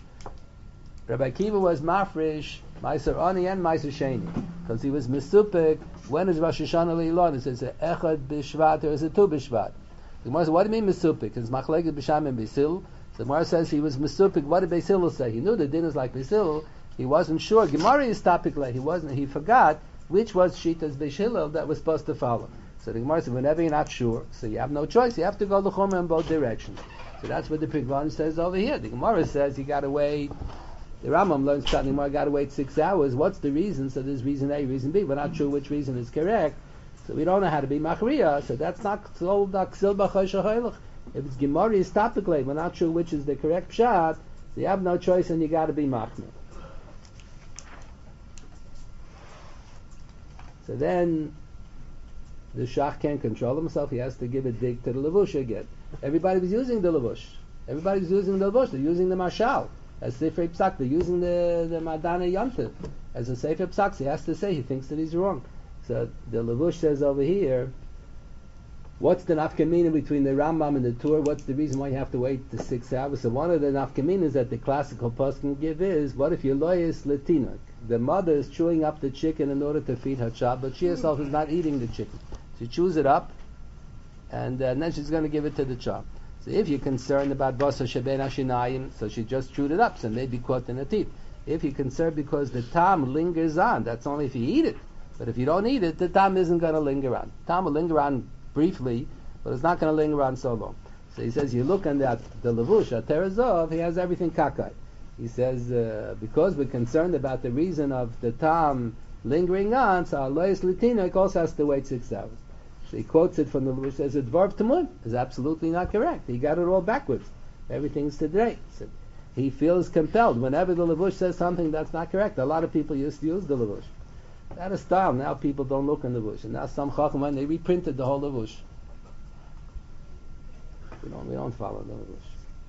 Rabbi Kiva was mafresh Meiser Ani and Meiser Sheni because he was misupik. When is Rosh Hashanah Leilon? It says Echad B'Shvat or is it Tu B'Shvat? The Gemara says, what do you mean misupik? It's Machlekes B'Sham and B'Sil. So the Gemara says he was misupik. What did B'Sil say? He knew the din is like B'Sil. He wasn't sure. Gemara is topically. He wasn't. He forgot which was Shitas B'Shilel that was supposed to follow. So the Gemara says, whenever you're not sure, so you have no choice. You have to go l'chomer in both directions. So that's what the Prigvan says over here. The Gemara says you got to wait. The Rambam learns Pshat Nimar got to wait six hours. What's the reason? So there's reason A, reason B. We're not sure which reason is correct. So we don't know how to be Machriya. So that's not Tzol Daksil B'Chosh HaChoylech. If it's Gemara is topically, we're not sure which is the correct Pshat. So you have no choice and you got to be Machmir. So then the Shach can't control himself. He has to give a dig to the Levush again. Everybody was using the Levush. Everybody's using the Levush. They're using the Mashal. As Sefer Psak, they're using the, the Madana Yontif. As a Sefer Psak, he has to say he thinks that he's wrong. So the Levush says over here, what's the nafkamina between the Rambam and the Tur? What's the reason why you have to wait the six hours? So one of the nafkaminas that the classical person give is, what if your lawyer is Latina? The mother is chewing up the chicken in order to feed her child, but she herself is not eating the chicken. She chews it up, and, uh, and then she's going to give it to the child. So if you're concerned about Basa Sheben Hashinayim, so she just chewed it up, so maybe caught in her teeth. If you're concerned because the tam lingers on, that's only if you eat it. But if you don't eat it, the tam isn't going to linger on. Tam will linger on briefly, but it's not going to linger on so long. So he says, you look on that, the Levush, at Terazov, he has everything kakai. He says, uh, because we're concerned about the reason of the tam lingering on, so Alois Litina also has to wait six hours. So he quotes it from the Levush, says, Dvarv Tamun is absolutely not correct. He got it all backwards. Everything's today. So he feels compelled. Whenever the Levush says something that's not correct, a lot of people used to use the Levush. That is style. Now people don't look in the bush, and now some chacham they reprinted the whole bush. We don't we don't follow the bush.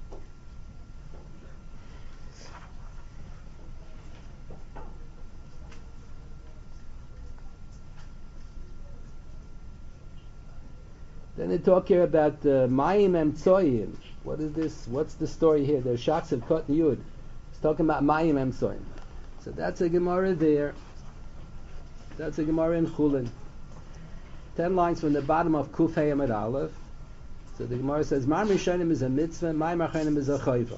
Then they talk here about uh, Mayim Emtsoyim. What is this? What's the story here? There's Shaks of Kot and Yud. It's talking about Mayim Emtsoyim. So that's a Gemara there. That's a Gemara in Chulin. Ten lines from the bottom of Kuf Hey Amid Aleph. So the Gemara says, Mar Mishanim is a mitzvah, Mar Machanim is a chayva.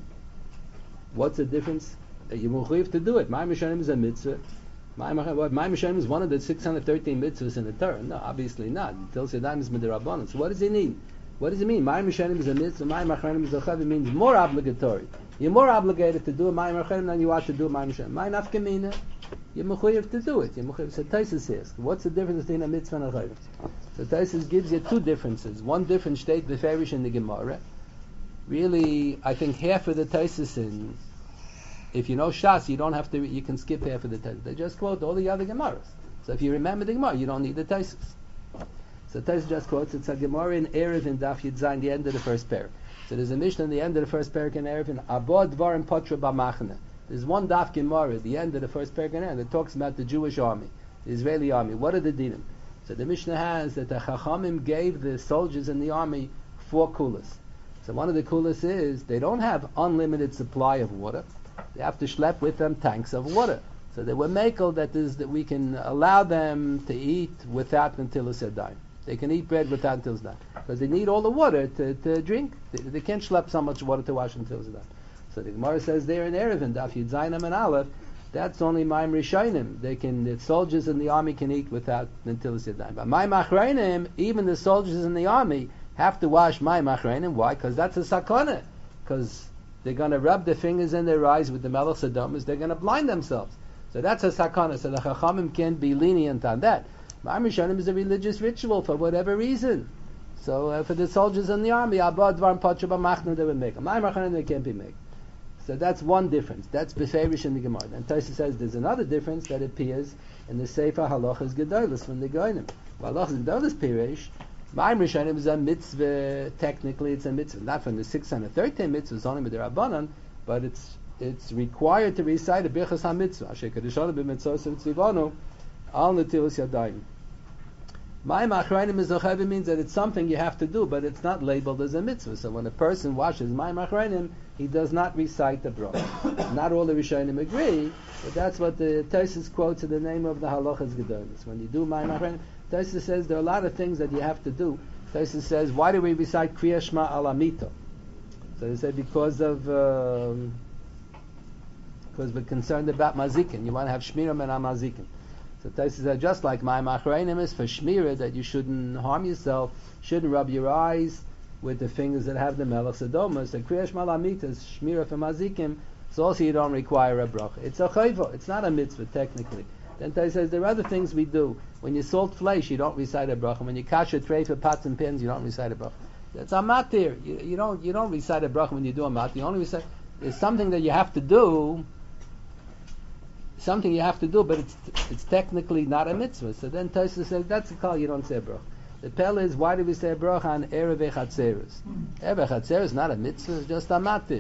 What's the difference? Uh, You must to do it. Mar Mishanim is a mitzvah. Mar Mishanim is one of the six hundred thirteen mitzvahs in the Torah. No, obviously not. Till Sedam is Midirabbanan. So what does he mean? What does it mean? Mar Mishanim is a mitzvah, Mar Machanim is a chayva. It means more obligatory. You're more obligated to do a Mar Machanim than you are to do a Mar Mishanim. Mar Nafkamina. You're mechuyev to do it. You're mechuyev. So Taisus says, what's the difference between a mitzvah and a chayv? So Taisus gives you two differences. One difference state the Farish in the Gemara. Really, I think half of the Taisus in, if you know Shas, you don't have to. You can skip half of the Taisus. They just quote all the other Gemaras. So if you remember the Gemara, you don't need the Taisus. So Taisus just quotes it's a Gemara in Erev in Daf Yud Zayin, the end of the first parak. So there's a Mishnah in the end of the first parak in Erev in Abod Dvarim Potra B'Machne. There's one Daf Gemara at the end of the first paragraph that talks about the Jewish army, the Israeli army. What are the dinim? So the Mishnah has that the Chachamim gave the soldiers in the army four kulas. So one of the kulas is they don't have unlimited supply of water. They have to schlep with them tanks of water. So they were makel that is that we can allow them to eat without Natilas Yadayim. They can eat bread without Natilas Yadayim because they need all the water to, to drink. They, they can't schlep so much water to wash Natilas Yadayim. So the Gemara says there in Erevin, Daf Yud Zayin and Aleph, that's only Maim Rishonim. They can, the soldiers in the army can eat without Natilas Yadayim. But Maim Achreinim, even the soldiers in the army have to wash Maim Achreinim. Why? Because that's a sakana. Because they're going to rub their fingers in their eyes with the Melech Sodomas. They're going to blind themselves. So that's a sakana. So the Chachamim can be lenient on that. Maim Rishonim is a religious ritual for whatever reason. So uh, for the soldiers in the army, Abad Dvar Pacha B'Machna, they would make them. Maim Achreinim, they can't be made. So that's one difference. That's beferish in the Gemara. And Tosfos says there's another difference that appears in the Sefer Halachas Gedolos from the Goyim. Well, Halachas Gedolos Pirish, Ma'im Rishonim is a mitzvah. Technically, it's a mitzvah, not from the six hundred thirteen mitzvahs only with the Rabbanan, but it's it's required to recite a Birchas HaMitzvah. Asher Kadishanu b'mitzvos v'tzivanu al netilas yadayim. Ma'im Achrayim is a means that it's something you have to do, but it's not labeled as a mitzvah. So when a person washes Ma'im Achrayim, he does not recite the bracha. Not all the Rishonim agree, but that's what the Tosfos quotes in the name of the Halachas Gedolos. When you do Ma'im Achrayim, Tosfos says there are a lot of things that you have to do. Tosfos says, why do we recite Kriya Shema al Amito? So they say because of um, because we're concerned about mazikin. You want to have shmiram and amazikin. So Tosfos says just like Ma'im Achrayim is for shmira, that you shouldn't harm yourself, shouldn't rub your eyes with the fingers that have the Melech Sodomas. And Kriya Shema al Amito is shmira for mazikim. So also you don't require a bracha. It's a chayva. It's not a mitzvah technically. Then Tosfos says there are other things we do. When you salt flesh, you don't recite a bracha. When you kash a tray for pots and pans, you don't recite a bracha. That's a matir. You, you don't you don't recite a bracha when you do a mat. You only recite. There's something that you have to do. Something you have to do, but it's it's technically not a mitzvah. So then Tosfos says that's a call. You don't say a bracha. The pel is why do we say a bracha on erev chatzeres? Erev chatzeres is not a mitzvah. It's just a matir.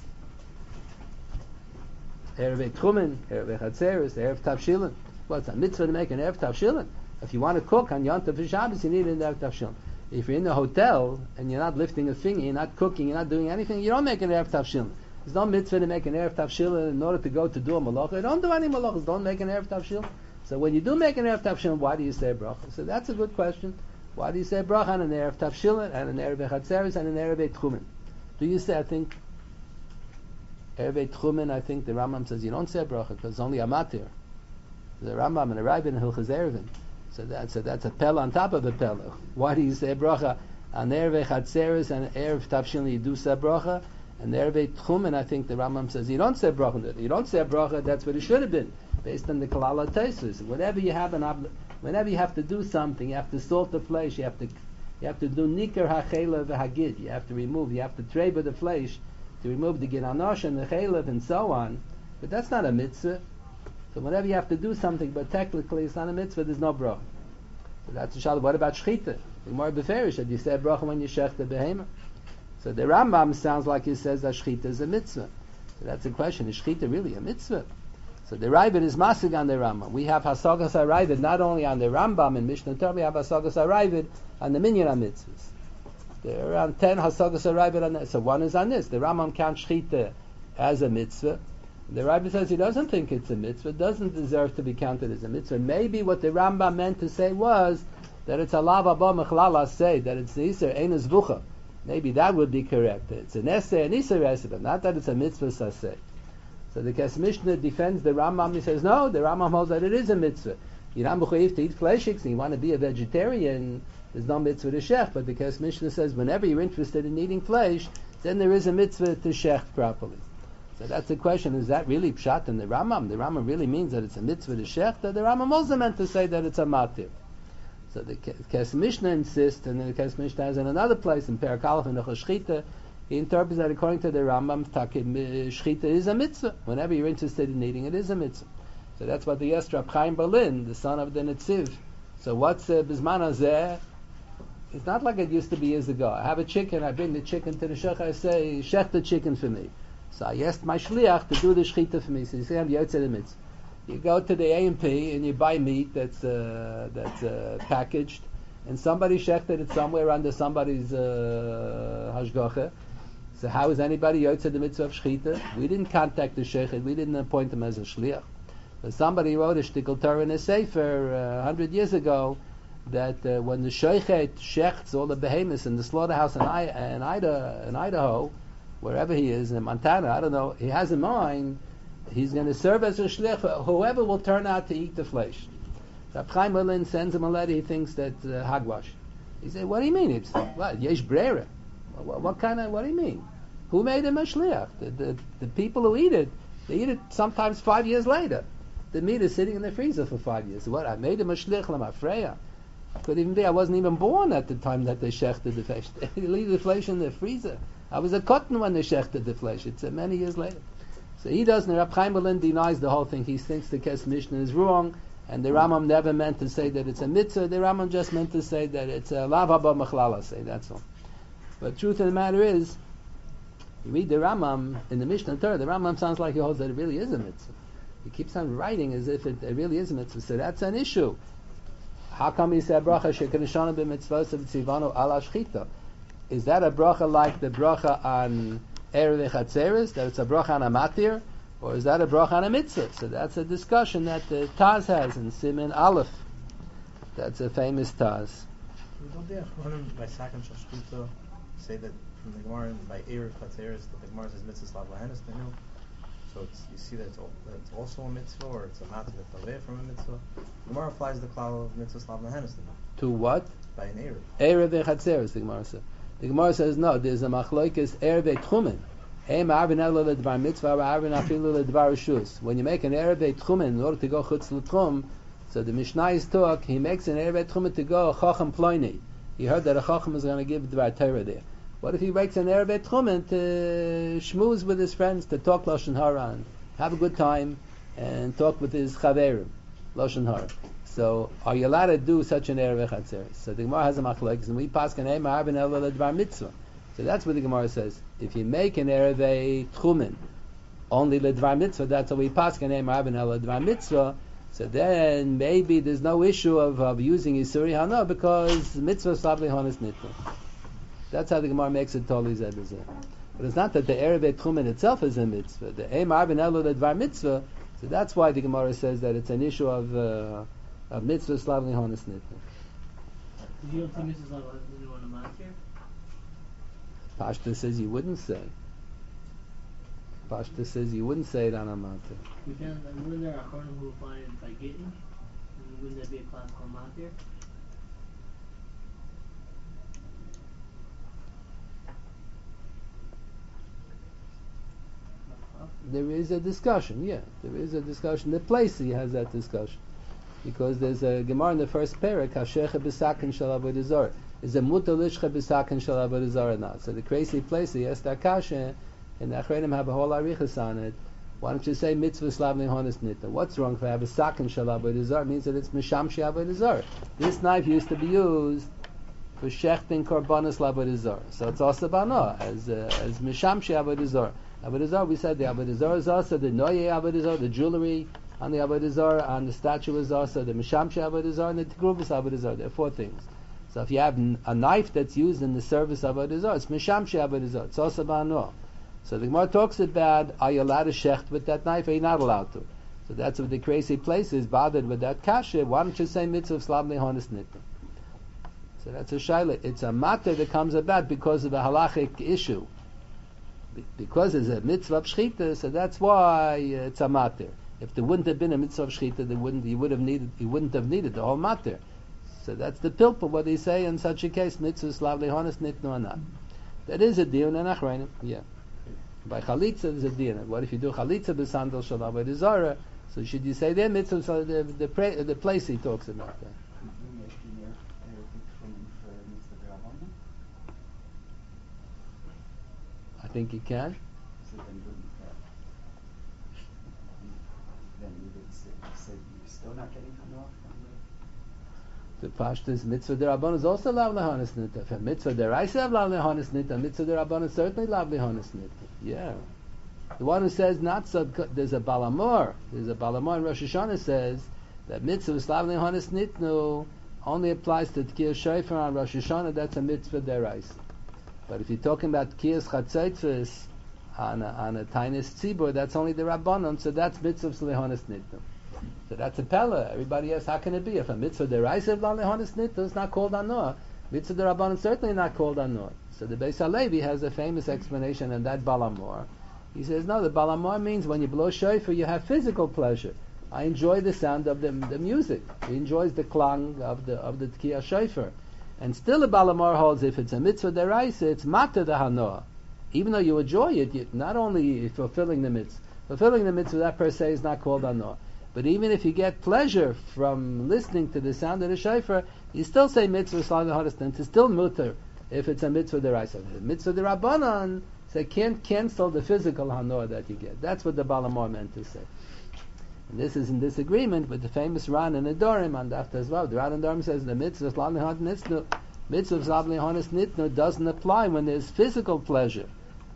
Erev Tchumen, Erev Chatzeres, Erev Tavshilin. Well, it's a mitzvah to make an Erev Tavshilin. If you want to cook on Yom Tov Shabbos, you need an Erev Tavshilin. If you're in the hotel and you're not lifting a finger, you're not cooking, you're not doing anything, you don't make an Erev Tavshilin. There's no mitzvah to make an Erev Tavshilin in order to go to do a malacha. Don't do any malachas, don't make an Erev Tavshilin. So when you do make an Erev Tavshilin, why do you say a bracha? So that's a good question. Why do you say a bracha on an Erev Tavshilin and an Erev Chatzeres and an Erev Tchumen? Do you say, I think, Erev Tchumen, I think the Rambam says you don't say a bracha because it's only a matir. The Rambam and the Rebbe in Hilchos Erevin. So that's so that's a pel on top of a pel. Why do you say a bracha on Erev Chatzeres and Erev Tavshilin? You do say a bracha, and Erev Tchumen, I think the Rambam says you don't say a bracha. You don't say a bracha. That's what it should have been based on the Kalala Tosfos. Whenever you have an obli- whenever you have to do something, you have to salt the flesh. You have to you have to do nikar hachela v'hagid. You have to remove. You have to treba the flesh. To remove the Ginanosh and the Chalev and so on. But that's not a mitzvah. So whenever you have to do something, but technically it's not a mitzvah, there's no bracha. So that's a shalom. What about shchita? The Gemara beferish that you say bracha when you shech the behema. So the Rambam sounds like he says that shchita is a mitzvah. So that's the question: is shchita really a mitzvah? So the Ravid is masig on the Rambam. We have hasagas haravid not only on the Rambam in Mishnah Torah, we have hasagas haravid on the minyan mitzvahs. There are around ten hasagas haravid on that. So one is on this. The Rambam counts shchita as a mitzvah. The Ravid says he doesn't think it's a mitzvah, doesn't deserve to be counted as a mitzvah. Maybe what the Rambam meant to say was that it's a lav abba mechlala say that it's the iser ein zvucha. Maybe that would be correct. It's an essay, an iser essay, but not that it's a mitzvah saseh. So the Kes Mishnah defends the Rambam. He says no. The Rambam holds that it is a mitzvah. You're not mechuyev to eat fleishiks, and you want to be a vegetarian. There's no mitzvah to shech. But the Kes Mishnah says whenever you're interested in eating flesh, then there is a mitzvah to shech properly. So that's the question: is that really pshat in the Rambam? The Rambam really means that it's a mitzvah to shech. That the Rambam also meant to say that it's a matir. So the Kes Mishnah insists, and the Kes Mishnah has in another place in Perek Aleph in the Shchita, he interprets that according to the Rambam, Shchita is a mitzvah. Whenever you're interested in eating, it is a mitzvah. So that's what the Yesrab Chaim Berlin, the son of the Netziv. So what's uh, Bizman Hazeh? It's not like it used to be years ago. I have a chicken, I bring the chicken to the shech, I say, shech the chicken for me. So I asked my shliach to do the shchita for me. So you say, I'm Yotzei the mitzvah. You go to the A and P and you buy meat that's uh, that's uh, packaged, and somebody shechted it somewhere under somebody's uh, hashgacha. So how is anybody Yotzei the mitzvah of shchita? We didn't contact the shechet. We didn't appoint him as a shliach. But somebody wrote a shtickle Torah in a sefer uh, a hundred years ago that uh, when the shechet shechts all the behemoths in the slaughterhouse in, I- in, Ida- in Idaho, wherever he is, in Montana, I don't know, he has in mind he's going to serve as a shlich for whoever will turn out to eat the flesh. Rab Chaim Berlin sends him a letter, he thinks that uh, hagwash. He said, what do you mean? It's what? Yesh brera. What, what kind of, what do you mean? Who made him a shlich? The, the, the people who eat it, they eat it sometimes five years later. The meat is sitting in the freezer for five years. What? I made him a shlich l'mafreya. Could even be I wasn't even born at the time that they shechted the flesh. They leave the flesh in the freezer. I was a cotton when they shechted the flesh. It's uh, many years later. So he doesn't. Rab Chaim Berlin denies the whole thing. He thinks the Kes Mishnah is wrong, and the Rambam never meant to say that it's a mitzvah. The Rambam just meant to say that it's a lav haba machlala. Say that's all. But truth of the matter is, you read the Rambam in the Mishnah Torah. The Rambam sounds like he holds that it really is a mitzvah. He keeps on writing as if it, it really is a mitzvah. So that's an issue. How come he said bracha shekanishana b'mitzvos of tzivano ala shchita? Is that a bracha like the bracha on erev chatzeres, that it's a bracha on a matir, or is that a bracha on a mitzvah? So that's a discussion that the Taz has in Siman Aleph. That's a famous Taz. Don't they Achronim by Sakan Shashkuta say that from the Gemara by erev chatzeres that the Gemara says mitzvah slav lahenis menu? So it's, you see that it's, all, that it's also a mitzvah, or it's a matter that's away from a mitzvah. The Gemara applies the klal of mitzvah slav lahenis To what? by an erev. Erev chatzeres, the Gemara says. The Gemara says no. There's a machlokes erev tchumen. Hey, ma'arvin elo ledvar mitzvah, ma'arvin afilu ledvar rishus. When you make an erev tchumen in order to go chutz l'tchum, so the Mishnah is talk. He makes an erev tchumen to go chacham ploini. He heard that a chacham is going to give dvar Torah there. What if he makes an erev tchumen to schmooze with his friends, to talk lashon hara and have a good time and talk with his chaverim lashon hara? So, are you allowed to do such an erev chatzeres? So the Gemara has a machlokes, and we pass kan ema arben elo ledvar mitzvah. So that's what the Gemara says. If you make an erev tchumen only ledvar mitzvah, that's what we pass kan ema arben elo ledvar mitzvah. So then maybe there's no issue of, of using Yisuri Hana because mitzvah sabli honis nitna. That's how the Gemara makes it totally zebizeh. But it's not that the erev tchumen itself is a mitzvah. The ema arben elo ledvar mitzvah. So that's why the Gemara says that it's an issue of uh, of mitzvah slavli honis nitna. You don't think mitzvah slavli honis nitna on a matir? Pashta says you wouldn't say. Pashta says you wouldn't say it on a matir. We can, and wouldn't there Achronim who find it by getting? And wouldn't that be a class called matir? There is a discussion, yeah. There is a discussion. The place he has that discussion. Because there's a Gemara in the first parak, Hashecha b'sakin shel avodah zarah. Is a mutar lishcha b'sakin shel avodah zarah not? So the crazy place he has that kasha, and the Achronim have a whole arichas on it. Why don't you say mitzvah slavli honis nitna? What's wrong if I have a sakin shel avodah zarah? It means that it's mishamshi avodah zarah. This knife used to be used for shechting korbanos avodah zarah, so it's also bana as uh, as mishamshi avodah zarah. Avodah zarah, we said the avodah zarah is also the noye avodah zarah, the jewelry on the avodah zarah, on the statue is also the mishamshi avodah zarah and the tigrubas avodah zarah. There are four things. So if you have a knife that's used in the service of avodah zarah, it's mishamshi avodah zarah. It's also bana. So the Gemara talks about, are you allowed to shecht with that knife, or are you not allowed to? So that's what the crazy place is, bothered with that kasha. Why don't you say mitzvah slav lehonis nitna? So that's a shaila. It's a matter that comes about because of a halachic issue. Be- because there's a mitzvah of shchita, so that's why it's a matter. If there wouldn't have been a mitzvah of shchita, there wouldn't, you would have needed, you wouldn't have needed the whole matter. So that's the pilpul, what they say in such a case, mitzvah slav lehonis nitna or not. That is a deal in Achrayim, yeah. By chalitza there's a din. What if you do chalitza b'sandal shel avodah zarah? So should you say there mitzvah? So the the, pra- the place he talks about that. I think you can. So then then you would say, say you're still not getting hanoah from The pashtus mitzvah derabban is also lav lehanis nita. If a mitzvah deraisa lav lehanis nita, mitzvah derabban is certainly lav lehanis nita. Yeah. The one who says not so, there's a balamor. There's a balamor in Rosh Hashanah says that mitzvah lav lehanis nitnu only applies to tkiyah shofar on Rosh Hashanah. That's a mitzvah deraisa. But if you're talking about tkiyas chatzaitzvus on a, on a tainis tzibur, that's only the rabbanon. So that's mitzvah lehanis nitnu. So that's a pella. Everybody asks, how can it be? If a mitzvah deraisa la lehonis nitna is not called anoah, mitzvah derabbanan certainly not called anoah. So the Beis Halevi has a famous explanation on that balamor. He says, no, the balamor means when you blow shofar, you have physical pleasure. I enjoy the sound of the, the music. He enjoys the klang of the of the tkiyah shofar. And still the balamor holds if it's a mitzvah deraisa, it's mata the hanoah. Even though you enjoy it, you, not only fulfilling the mitzvah, fulfilling the mitzvah that per se is not called anoah. But even if you get pleasure from listening to the sound of the shofar, you still say mitzvah slav lehonis nitna. It's still mutter if it's a mitzvah deraisa. Mitzvah derabbanan, so it can't cancel the physical hanoah that you get. That's what the balamor meant to say. And this is in disagreement with the famous Ran and Adorim on Daf as well. The Ran and Adorim says the mitzvah slav lehonis nitna, mitzvah slav lehonis nitna doesn't apply when there's physical pleasure.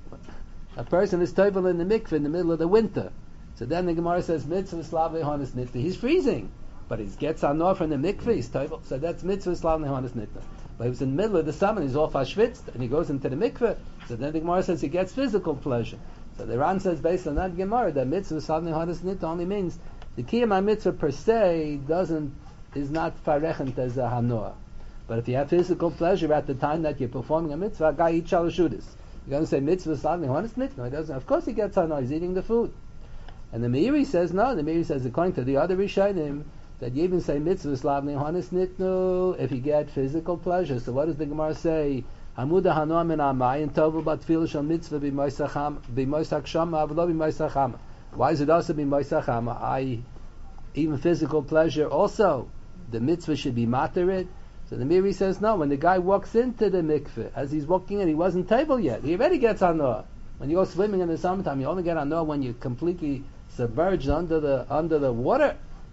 A person is tovel in the mikveh in the middle of the winter. So then the Gemara says mitzvah slav lehonis nitna. He's freezing, but he gets anoah from the mikveh. He's tovel. So that's mitzvah slav lehonis nitna. But he was in the middle of the summer. He's all fashvitzed, and he goes into the mikveh. So then the Gemara says he gets physical pleasure. So the Ran says based on that Gemara that mitzvah slav lehonis nitna only means the kiyam mitzvah per se doesn't is not farechent as a hanoah. But if you have physical pleasure at the time that you're performing a mitzvah, a guy eats shalashudas. You're going to say mitzvah slav lehonis nitna? No, he doesn't. Of course he gets anoah. He's eating the food. And the Meiri says no. The Meiri says according to the other Rishonim that you even say mitzvah slav lehonis nitnu if you get physical pleasure. So what does the Gemara say? Hamuda hanoah min amayin tovu batfil shal mitzvah b'moisach b'moisach shama avlo b'moisach hama. Why is it also b'moisach hama? I even physical pleasure also the mitzvah should be materit. So the Meiri says no. When the guy walks into the mikveh, as he's walking in, he wasn't table yet. He already gets hanoah. When you go swimming in the summertime, you only get hanoah when you're completely submerged under the under the water.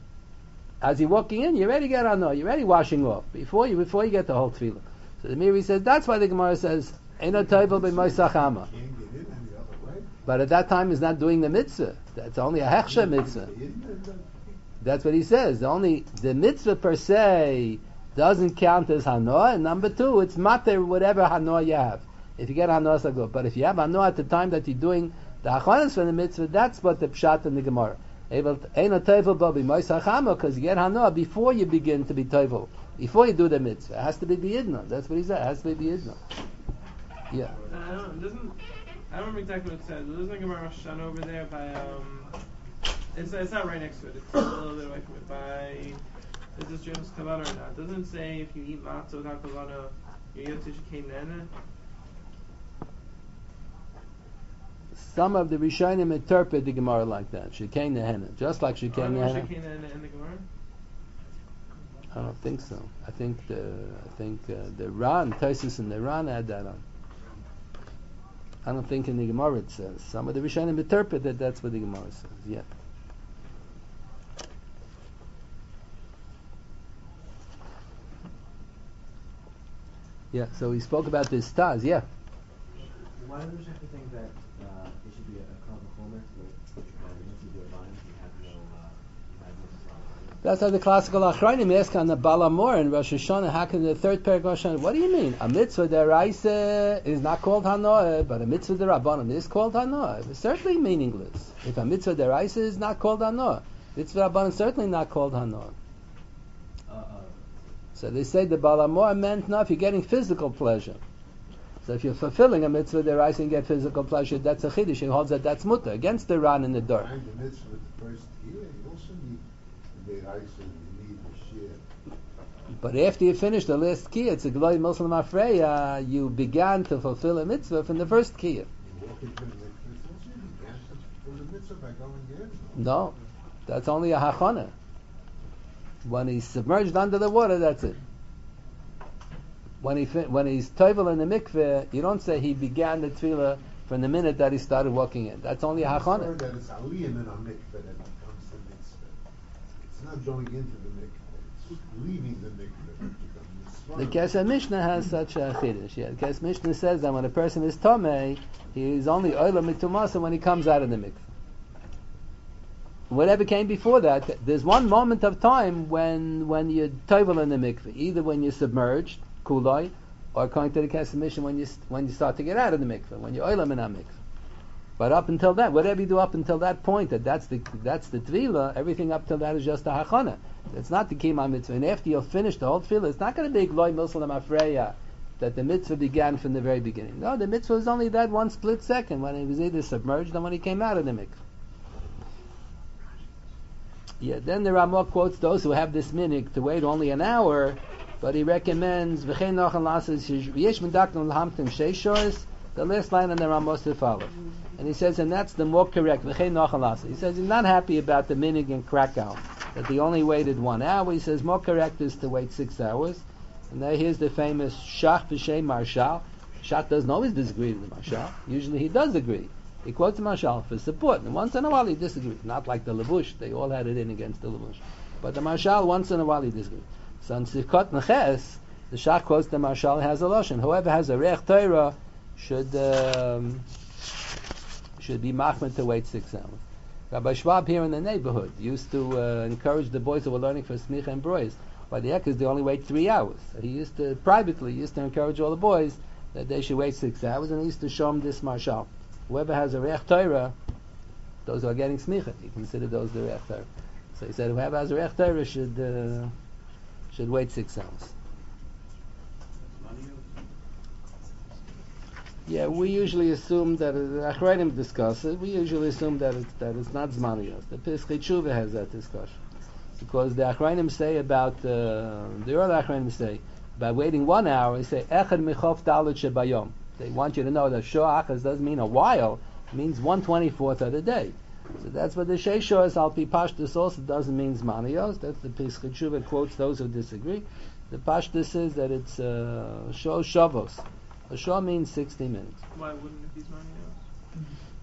As you're walking in, you already get hanoah. You're already washing off before you before you get the whole tefillah. So the Meiri says that's why the Gemara says Eino tovel b'moisach hama. Can't get in any other way. But at that time, he's not doing the mitzvah. That's only a hechsher mitzvah. That's what he says. The only the mitzvah per se doesn't count as hanoah. And number two, it's matter whatever hanoah you have. If you get hanoah, so good. But if you have hanoah at the time that you're doing the achanas for the mitzvah, that's what the pshat in the Gemara. Eino tovel bo b'moisach hama, because you get hanoah before you begin to be tovel, before you do the mitzvah. It has to be b'yidna. That's what he said. It has to be b'yidna. Yeah. I don't. It doesn't. I don't remember exactly what it says. But there's like a Rosh Hashanah over there by um. It's it's not right next to it. It's a little bit away from it. By is this Jonas Kavana or not? Doesn't it say if you eat matzah without Kavana, you're yotzish nene? Some of the Rishonim interpret the Gemara like that. Shekei nehena, just like Shekei Oh, nehena. Shekei nene in the Gemara. I don't think so. I think the I think uh, the Ran, Tosis and the Ran had that on. I don't think in the Gemara it says. Some of the Rishonim interpret that that's what the Gemara says. Yeah. Yeah. So we spoke about the stars. Yeah. Why do we have to think that uh, it should be a, a carbon homer to to do a bind? You have no, uh, you have no. That's how the classical Achrayim ask on the Balamor and Rosh Hashanah. How can the third parak Rosh Hashanah? What do you mean? A mitzvah deraisa is not called hanoah, but a mitzvah derabanan is called hanoah. It's certainly meaningless. If a mitzvah deraisa is not called hanoah, mitzvah derabanan is certainly not called hanoah. Uh, uh, So they say the Balamor meant no, if you're getting physical pleasure. So if you're fulfilling a mitzvah deraisa and get physical pleasure, that's a chiddush. He holds that that's mutter against the ran in the door. Behind the mitzvah, the first year, you also need the deraisa, you need the share. But after you finish the last kiyah, it's a glory Muslim Afreya, you began to fulfill a mitzvah from the first kiyah. You walk into the mitzvah, it's also you began to fulfill the mitzvah by going in. No, that's only a hachana. When he's submerged under the water, that's it. When he fi- when he's toivel in the mikveh, you don't say he began the tefillah from the minute that he started walking in. That's only a It's hachana. heard that it's aliyah in a mikveh that becomes the mitzvah. It's not going into the mikveh, it's leaving the mikveh that becomes The mitzvah. Kesef Mishnah has such a chiddush. Yeah, the Kesef Mishnah says that when a person is tomei, he is only oila mitumasa when he comes out of the mikveh. Whatever came before that, there's one moment of time when when you're toivel in the mikveh, either when you're submerged, kuloi, or according to the Kesef Mishnah, when you when you start to get out of the mikveh, when you're oila min mikveh. But up until that, whatever you do up until that point, that that's the that's the tvila. Everything up till that is just a hachana. It's not the kima mitzvah. And after you'll finish the whole tefillah, it's not going to be gloi milsalam afreya that the mitzvah began from the very beginning. No, the mitzvah was only that one split second when he was either submerged and when he came out of the mikveh. Yeah. Then the Ramah quotes those who have this minig to wait only an hour, but he recommends v'chein nochen lasses yesh medaknon l'hamtim sheishos. The last line in the Ramah to follow. And he says, and that's the more correct. He says he's not happy about the minig in Krakow, that he only waited one hour. He says more correct is to wait six hours. And there here's the famous Shach B'Shem Marshal. Shach doesn't always disagree with the Marshal. Usually he does agree. He quotes the Marshal for support. And once in a while he disagrees. Not like the Levush. They all had it in against the Levush. But the Marshal, once in a while he disagrees. So in Sivkot Neches, the Shach quotes the Marshal has a Lashon. Whoever has a Reich Torah should... Um, should be machmir to wait six hours. Rabbi Schwab here in the neighborhood used to uh, encourage the boys who were learning for smicha and brois. Why the heck is they only wait three hours? He used to, privately, he used to encourage all the boys that they should wait six hours, and he used to show them this marshal. Whoever has a reich Torah, those who are getting smicha, he considered those the reich Torah. So he said whoever has a reich Torah should, uh, should wait six hours. Yeah, we usually assume that the Achrayim discuss it. We usually assume that it's that it's not Zmaniyos. The Pischei Tshuva has that discussion because the Achrayim say about uh, the early Achrayim say by waiting one hour. They say Echad Michof Dalet Shebayom. They want you to know that Shor Achaz doesn't mean a while; it means one twenty fourth of the day. So that's what the Sheishos Al Pi Pashtus also doesn't mean Zmaniyos. That's the Pischei Tshuva quotes those who disagree. The Pashtus says that it's uh, Shor Shavos. A shah means sixty minutes. Why wouldn't it be Zmaniyos?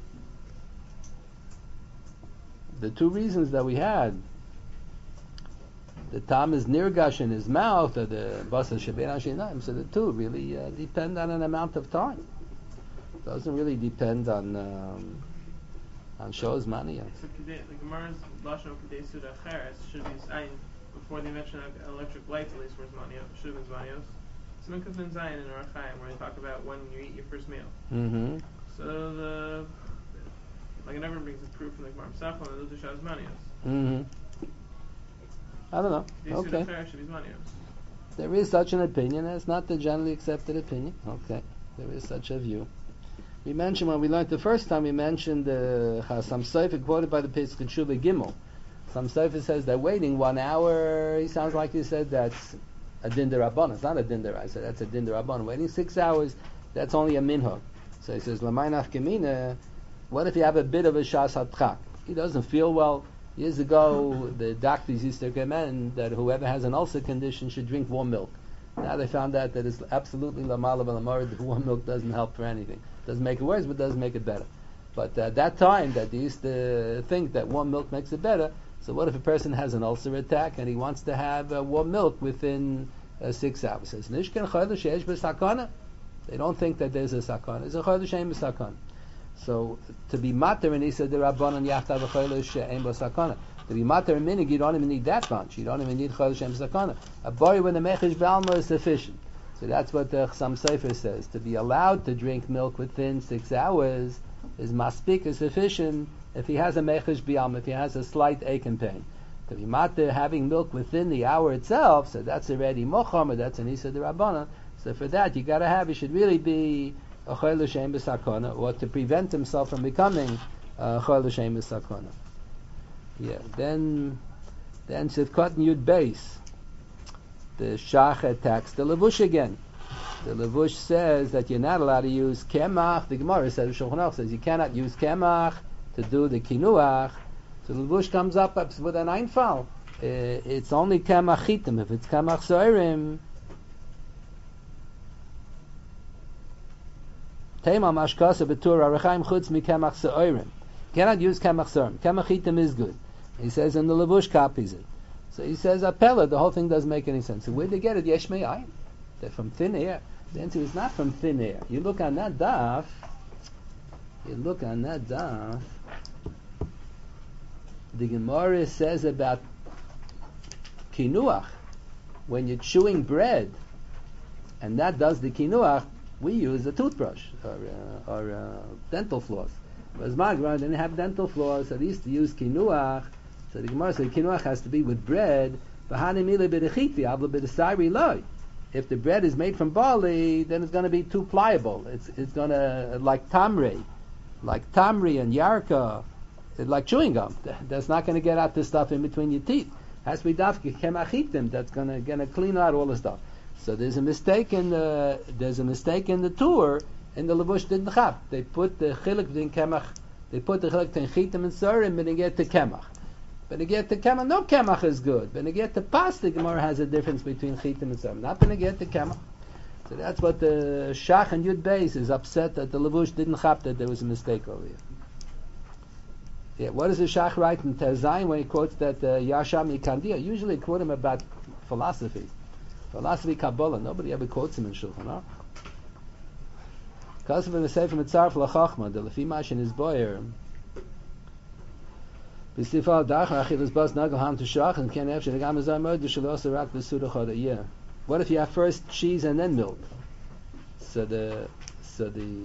The two reasons that we had, the tam is nirgash in his mouth, or the basa shebein hashinaim, so the two really uh, depend on an amount of time. It doesn't really depend on um, on shah's maniyos. So the Gemara's lashon kedei suda cheres should be zayin before they mention electric lights, at least for Zmaniyos. Should have been Zmaniyos. Some Kuf and Zayin in Orach Chaim, where they talk about when you eat your first meal. Mm-hmm. So the like it never brings a proof from the Gemara Pesachon that those are Shas Manios. Mm-hmm. I don't know. These Okay. Suda should be Manios. There is such an opinion. It's not the generally accepted opinion. Okay. There is such a view. We mentioned when we learned the first time. We mentioned the uh, Chasam Sofer quoted by the Pischei Tshuva Gimel. Some Sofer says that waiting one hour. He sounds like he said that's a din derabbanan. It's not a din deraisa. That's a din derabbanan. Waiting six hours, that's only a minhag. So he says, L'maynach gemina. What if you have a bit of a shas hatchak? He doesn't feel well. Years ago, the doctors used to recommend that whoever has an ulcer condition should drink warm milk. Now they found out that it's absolutely lamala v'lamara that warm milk doesn't help for anything. Doesn't make it worse, but doesn't make it better. But at that time, that they used to think that warm milk makes it better. So what if a person has an ulcer attack and he wants to have uh, warm milk within uh, six hours? Says Nishkan Chayla Sheesh B'Sakana. They don't think that there's a sakana. It's a Chayla Sheesh B'Sakana. So to be mater and he said the Rabbanan Yachtav Chayla Sheesh B'Sakana. To be mater and minig, you don't even need that bunch. You don't even need Chayla Sheesh B'Sakana. A boy with a mechish b'alma is sufficient. So that's what the Chassam Sofer says. To be allowed to drink milk within six hours is maspik, is sufficient if he has a mechish b'alma, if he has a slight ache and pain. To be mater having milk within the hour itself, so that's already mocham, or that's an isa d'Rabbanan. So for that, you got to have, it should really be a chol l'shem b'sakona, or to prevent himself from becoming a chol l'shem b'sakona. Yeah. Then, then Sivkot Yud Beis, the Shach attacks the Levush again. The Levush says that you're not allowed to use kemach. The Gemara says, Shulchan Aruch says you cannot use kemach to do the kinuach. So the Levush comes up with an einfal. Uh, it's only kemach chitim. If it's kemach soirim, Teima mashkasa betur arachaim chutz mi kemach soirim. Cannot use kemach soirim. Kemach chitim is good. He says, and the Levush copies it. So he says, Apella, the whole thing doesn't make any sense. So where'd they get it? Yesh me'ayin. They're from thin air. The answer is not from thin air. You look on that daf, you look on that daf, the Gemara says about kinuach, when you're chewing bread, and that does the kinuach, we use a toothbrush, or, uh, or uh, dental floss. Whereas Magra didn't have dental floss, so they used to use kinuach. So the Gemara says kinuach has to be with bread. If the bread is made from barley, then it's going to be too pliable. It's it's going to, like tamri, like tamri and yarka, it's like chewing gum. That's not going to get out the stuff in between your teeth. Has to be dafke kemachitim. That's going to going to clean out all the stuff. So there's a mistake in the there's a mistake in the tour. In the Levush didn't have. They put the chilik between kemach. They put the chilik between chitim and sorim, and they get to kemach. When you get to kemach, no kemach is good. When you get to pasta, Gemara has a difference between chitim and sorim. Not when you get to kemach. So that's what the Shach and Yud Beis is upset that the Levush didn't have, that there was a mistake over here. Yeah, what does the Shach write in Tezayin when he quotes that uh, Yasham Yikandia? Usually quote him about philosophy. Philosophy, Kabbalah. Nobody ever quotes him in Shulchan Aruch. Because of the Sefer Mitzaref LaChachma, the Lefi Mash in his boyer, B'sifal Dachar Achilas Bas Nagel Ham Tushach and Ken Efshe Negam Azar Mod D'Shalosa Rak B'Suda Choda. Yeah. What if you have first cheese and then milk? So the so the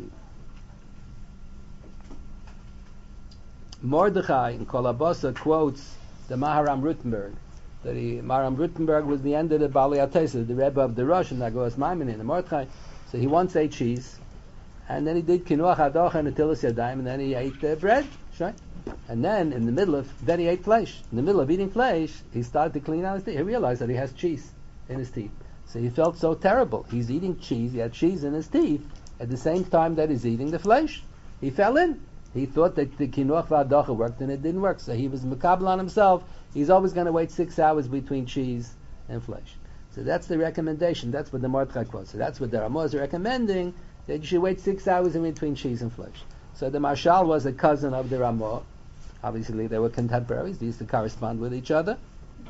Mordechai in Kolabasa quotes the Maharam Rutenberg. That he Maharam Rutenberg was the end of the Bali Atesa, the Rebbe of the Rosh and Nagos Maimon, the Mordechai. So he once ate cheese, and then he did kinuach hadocha and atilas yadayim, and then he ate uh, bread, right? And then in the middle of then he ate flesh. In the middle of eating flesh, he started to clean out his teeth. He realized that he has cheese in his teeth. So he felt so terrible. He's eating cheese, he had cheese in his teeth at the same time that he's eating the flesh. He fell in. He thought that the kinuach v'adocha worked, and it didn't work. So he was mekabel on himself. He's always going to wait six hours between cheese and flesh. So that's the recommendation. That's what the Mordechai quotes. So that's what the Ramah is recommending, that you should wait six hours in between cheese and flesh. So the Marshal was a cousin of the Ramah. Obviously, they were contemporaries. They used to correspond with each other.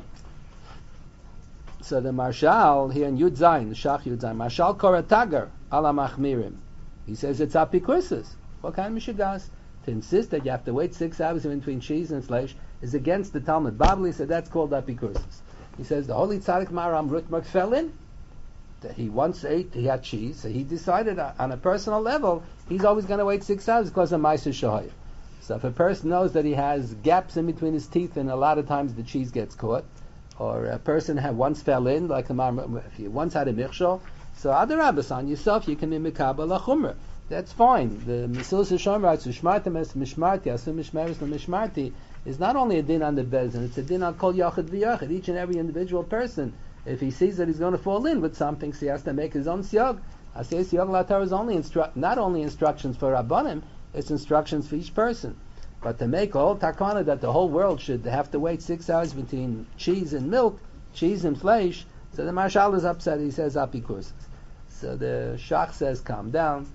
So the Marshal here in Yud Zayin, the Shach Yud Zayin, Marshal Koratagar ala Machmirim. He says it's apikursus. What kind of mishigas? To insist that you have to wait six hours in between cheese and flesh is against the Talmud Babli, so that's called apikursus. He says the Holy Tzaddik Maharam Rutenberg fell in. That he once ate, he had cheese, so he decided on a personal level he's always going to wait six hours because of Ma'aser Shahaya. So if a person knows that he has gaps in between his teeth and a lot of times the cheese gets caught, or a person had once fell in, like a, if you once had a michshol, so Adarabbas on yourself, you can be Mekabel Achumra. That's fine. The Mesilas Yesharim writes, Ushmartem es mishmarti, asu mishmeres mishmarti, is not only a din on the bezin, it's a din on kol yachid v'yachid, each and every individual person. If he sees that he's going to fall in with something, so he has to make his own siyag. I say siyag latar is only instru- not only instructions for Rabbanim, it's instructions for each person. But to make a whole takana that the whole world should have to wait six hours between cheese and milk, cheese and flesh, so the Marshal is upset. He says apikursus. So the Shach says, calm down.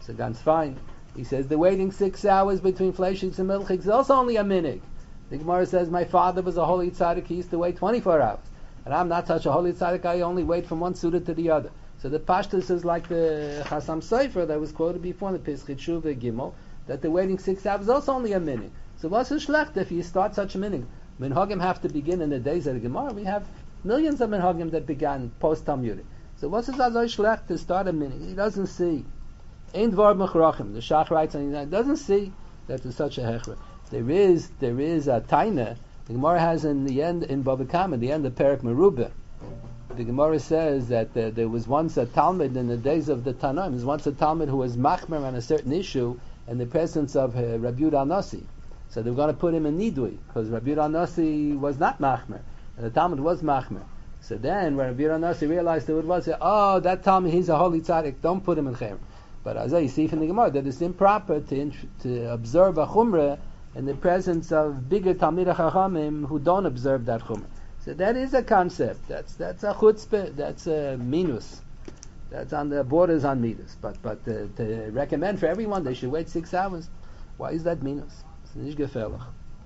So ganz fine. He says the waiting six hours between fleishigs and milchigs is also only a minig. The Gemara says my father was a holy tzaddik. He used to wait twenty-four hours, and I'm not such a holy tzaddik. I only wait from one suda to the other. So the pashtus is like the Chasam Sofer that was quoted before in the Pesach Shuva Gimel, that the waiting six hours is also only a minig. So what's a shlecht if you start such a minig? Minhagim have to begin in the days of the Gemara. We have millions of minhagim that began post Talmudic. So what's his azay shlecht to start a minig? He doesn't see. Ein dvar mechrachim. The Shach writes on it. Doesn't see that there's such a hechra. There is there is a taina. The Gemara has in the end in Bava Kama, the end of Perek Merubah. The Gemara says that uh, there was once a Talmud in the days of the Tanaim. There was once a Talmud who was machmer on a certain issue in the presence of uh, Rabbi Yehuda Nasi. So they were going to put him in Nidui because Rabbi Yehuda Nasi was not machmer and the Talmud was machmer. So then when Rabbi Yehuda Nasi realized who it was, he said, oh, that Talmud, he's a holy tzaddik, don't put him in Cherem. But as you see from the Gemara, that it's improper to, int- to observe a chumrah in the presence of bigger Talmidei Chachamim who don't observe that chumrah. So that is a concept. That's that's a chutzpah. That's a minus. That's on the borders on minus. But but uh, to recommend for everyone they should wait six hours. Why is that minus? It's nicht gefährlich.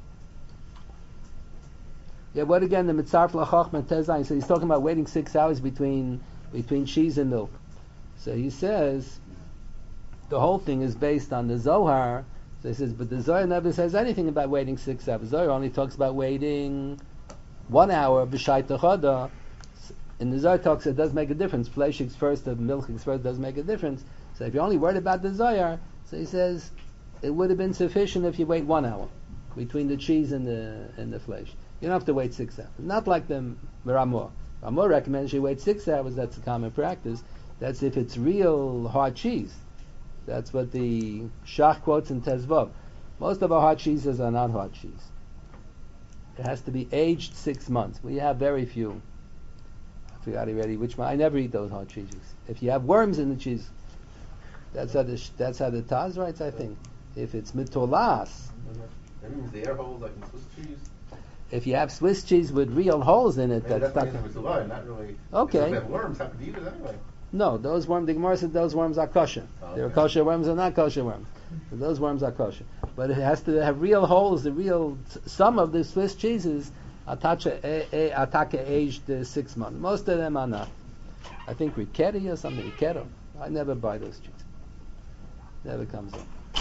Yeah. What again? The mitzarf lachachma tezayin. So he's talking about waiting six hours between between cheese and milk. So he says the whole thing is based on the Zohar. So he says, but the Zohar never says anything about waiting six hours. Zohar only talks about waiting one hour b'shai techada. In the Zohar talks, it does make a difference. Fleishigs first, the milchigs first does make a difference. So if you're only worried about the Zohar, so he says it would have been sufficient if you wait one hour between the cheese and the and the flesh. You don't have to wait six hours. Not like the Ramah. Ramah recommends you wait six hours. That's a common practice. That's if it's real hard cheese. That's what the Shach quotes in Tezvav. Most of our hard cheeses are not hard cheese. It has to be aged six months. We have very few. I forgot already which one. I never eat those hard cheeses. If you have worms in the cheese, that's how the that's how the Taz writes, I think. If it's mitolas, that means the air holes like in Swiss cheese. If you have Swiss cheese with real holes in it, Maybe that's that's not. the reason not really. Okay. If you have worms, how could you eat it anyway? No, those worms. The Gemara said those worms are kosher. Oh, They're okay. kosher worms or not kosher worms. So those worms are kosher, but it has to have real holes. The real some of the Swiss cheeses are ataka aged uh, six months. Most of them are not. I think Riquetti or something. Riquetto. I never buy those cheeses. Never comes up.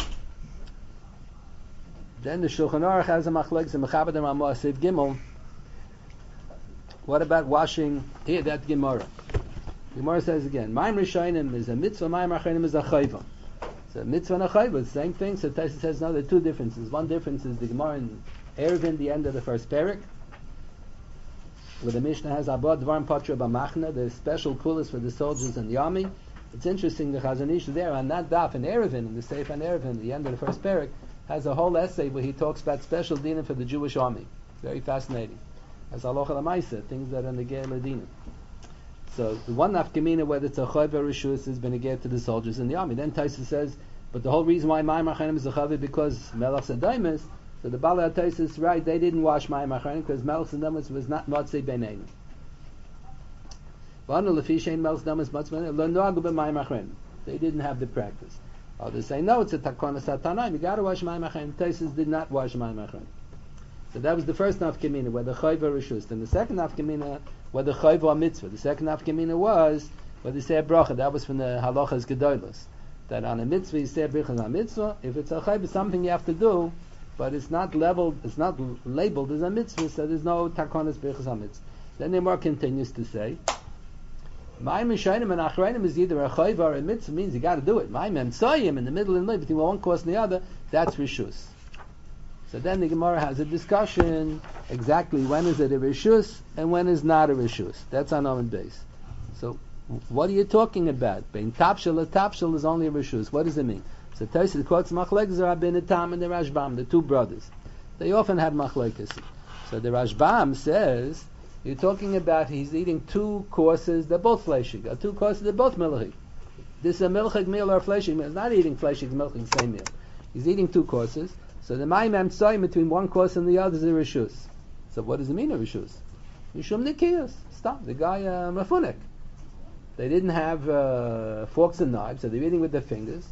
Then the Shulchan Aruch has a machlokes and Mechaber Ramah Seif Gimel. What about washing? Here, that Gemara. Gemara says again, Ma'im Rishonim is a mitzvah, Ma'im Achronim is a chayva. So mitzvah and a chayva, the same thing. So Taisa says no, there are two differences. One difference is the Gemara in Eruvin, the end of the first parak, where the Mishnah has Abad Dvarim Patra B'Machna, the special kulas for the soldiers in the army. It's interesting, the Chazon Ish there on that daf in Eruvin, in the Seif and Eruvin, the end of the first parak, has a whole essay where he talks about special dinim for the Jewish army. Very fascinating. As halacha l'maisa, things that are in the Geir Ladina. So the one nafkamina whether it's a chayv or rishus is beneged to the soldiers in the army. Then Taisa says, but the whole reason why Ma'im Achanim is a chayv because Melech Sedaimus. So the Bala Taisa is right. They didn't wash Ma'im Achanim because Melech Sedaimus was not motzei beineinu. V'anu lefi shein Melech Sedaimus motzei beineinu lo noagu b'Ma'im Achanim. They didn't have the practice. Others say no, it's a takona satanaim. You got to wash Ma'im Achanim. Taisa did not wash Ma'im Achanim. So that was the first nafkamina, whether chayv or rishus. Then the second nafkamina, whether chayv or mitzvah. The second nafkamina was whether you say a bracha. That was from the halachas gedolos. That on a mitzvah you say a bracha on a mitzvah. If it's a chayv, it's something you have to do, but it's not labeled. It's not labeled as a mitzvah. So there's no takonas brachas on mitzvah. Then the Gemara continues to say, Ma'im Mishayim and Achreinim is either a chayv or a mitzvah. Means you got to do it. Ma'im Emtsayim in the middle and between one course and the other. That's rishus. So then the Gemara has a discussion exactly when is it a rishus and when is not a rishus. That's on Amud Beis. So what are you talking about? Bein tapshel a tapshel is only a rishus. What does it mean? So Tosfos quotes machlekes Rabbeinu Tam and the Rashbam, the two brothers. They often had machlekes. So the Rashbam says you're talking about he's eating two courses. They're both fleshig. Two courses. They're both milchig. This is a milchig meal or a fleshig meal. He's not eating fleshig milchig same meal. He's eating two courses. So the Ma'im Emtsayim between one course and the other is a rishus. So what does it mean a rishus? Mishum nikiyus. Stop. The guy uh, mafunik. They didn't have uh, forks and knives, so they're eating with their fingers.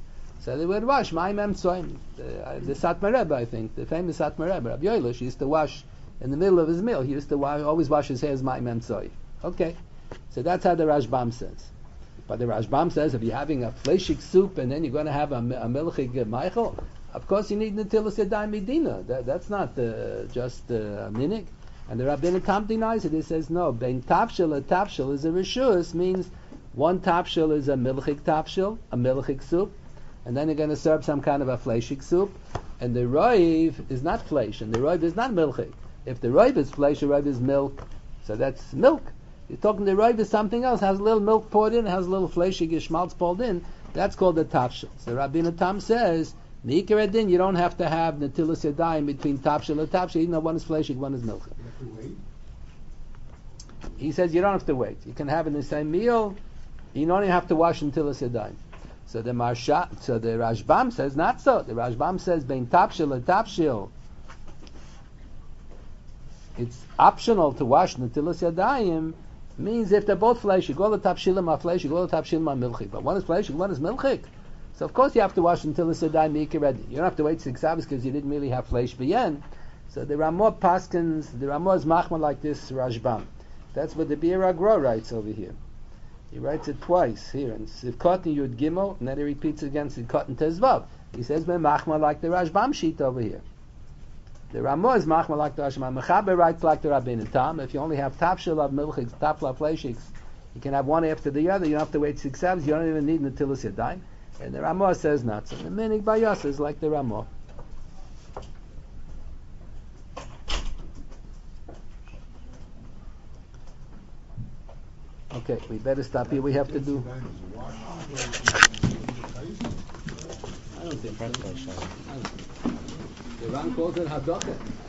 So they would wash my mem tzoim. The, uh, the Satmar Rebbe, I think, the famous Satmar Rebbe, Rabbi Yoelish, used to wash in the middle of his meal. He used to wash, always wash his hair as my mem tzoim. Okay, so that's how the Rashbam says. But the Rashbam says if you're having a fleshik soup and then you're going to have a, a milchig Michael, of course you need Natilas Yadayim Medina. That, that's not uh, just uh, a minig. And the Rabbeinu Tam denies it. He says no. Bein tafshil a tafshil is a rishus, means one tafshil is a milchig tafshil, a milchig soup, and then you're going to serve some kind of a fleshik soup. And the roiv is not flesh, and the roiv is not milchig. If the roiv is flesh, the roiv is milk. So that's milk. You're talking the roiv is something else, has a little milk poured in, has a little fleshig geschmaltz poured in. That's called the tafshil. So Rabbeinu Tam says, Meikar Adin, you don't have to have Natilas Yadayim between tafshil and tafshil, even though one is fleshig, one is milchig. You have to wait. He says you don't have to wait. You can have it in the same meal. You don't even have to wash until it's yadayim. So the Marsha, so the Rashbam says not so. The Rashbam says bein tapshil and tapshil. It's optional to wash until it's yadayim. Means if they're both fleshig, all the tapshilim are fleshig, all the tapshilim are milchig. But one is fleshig, one is milchig. So of course you have to wash until it's yadayim meikar ready. You don't have to wait six hours because you didn't really have flesh b'yen. So there are more paskins. There are more machma like this Rashbam. That's what the Bir Agro writes over here. He writes it twice here in Sivkot and Yud Gimel, and then he repeats it again in Sivkot and Tezvav. He says ben machma like the Rashbam sheet over here. The Ramah is machma like the Rashbam. Mechaber writes like the Rabbeinu Tam. If you only have tapshil of milchiks, tapshil of fleshiks, you can have one after the other. You don't have to wait six hours. You don't even need Natilas Yadayim. And the Ramah says not so. The Minig Bayos is like the Ramah. Okay, we better stop here. We have to do. I don't think so. The Ran calls it Hadaka.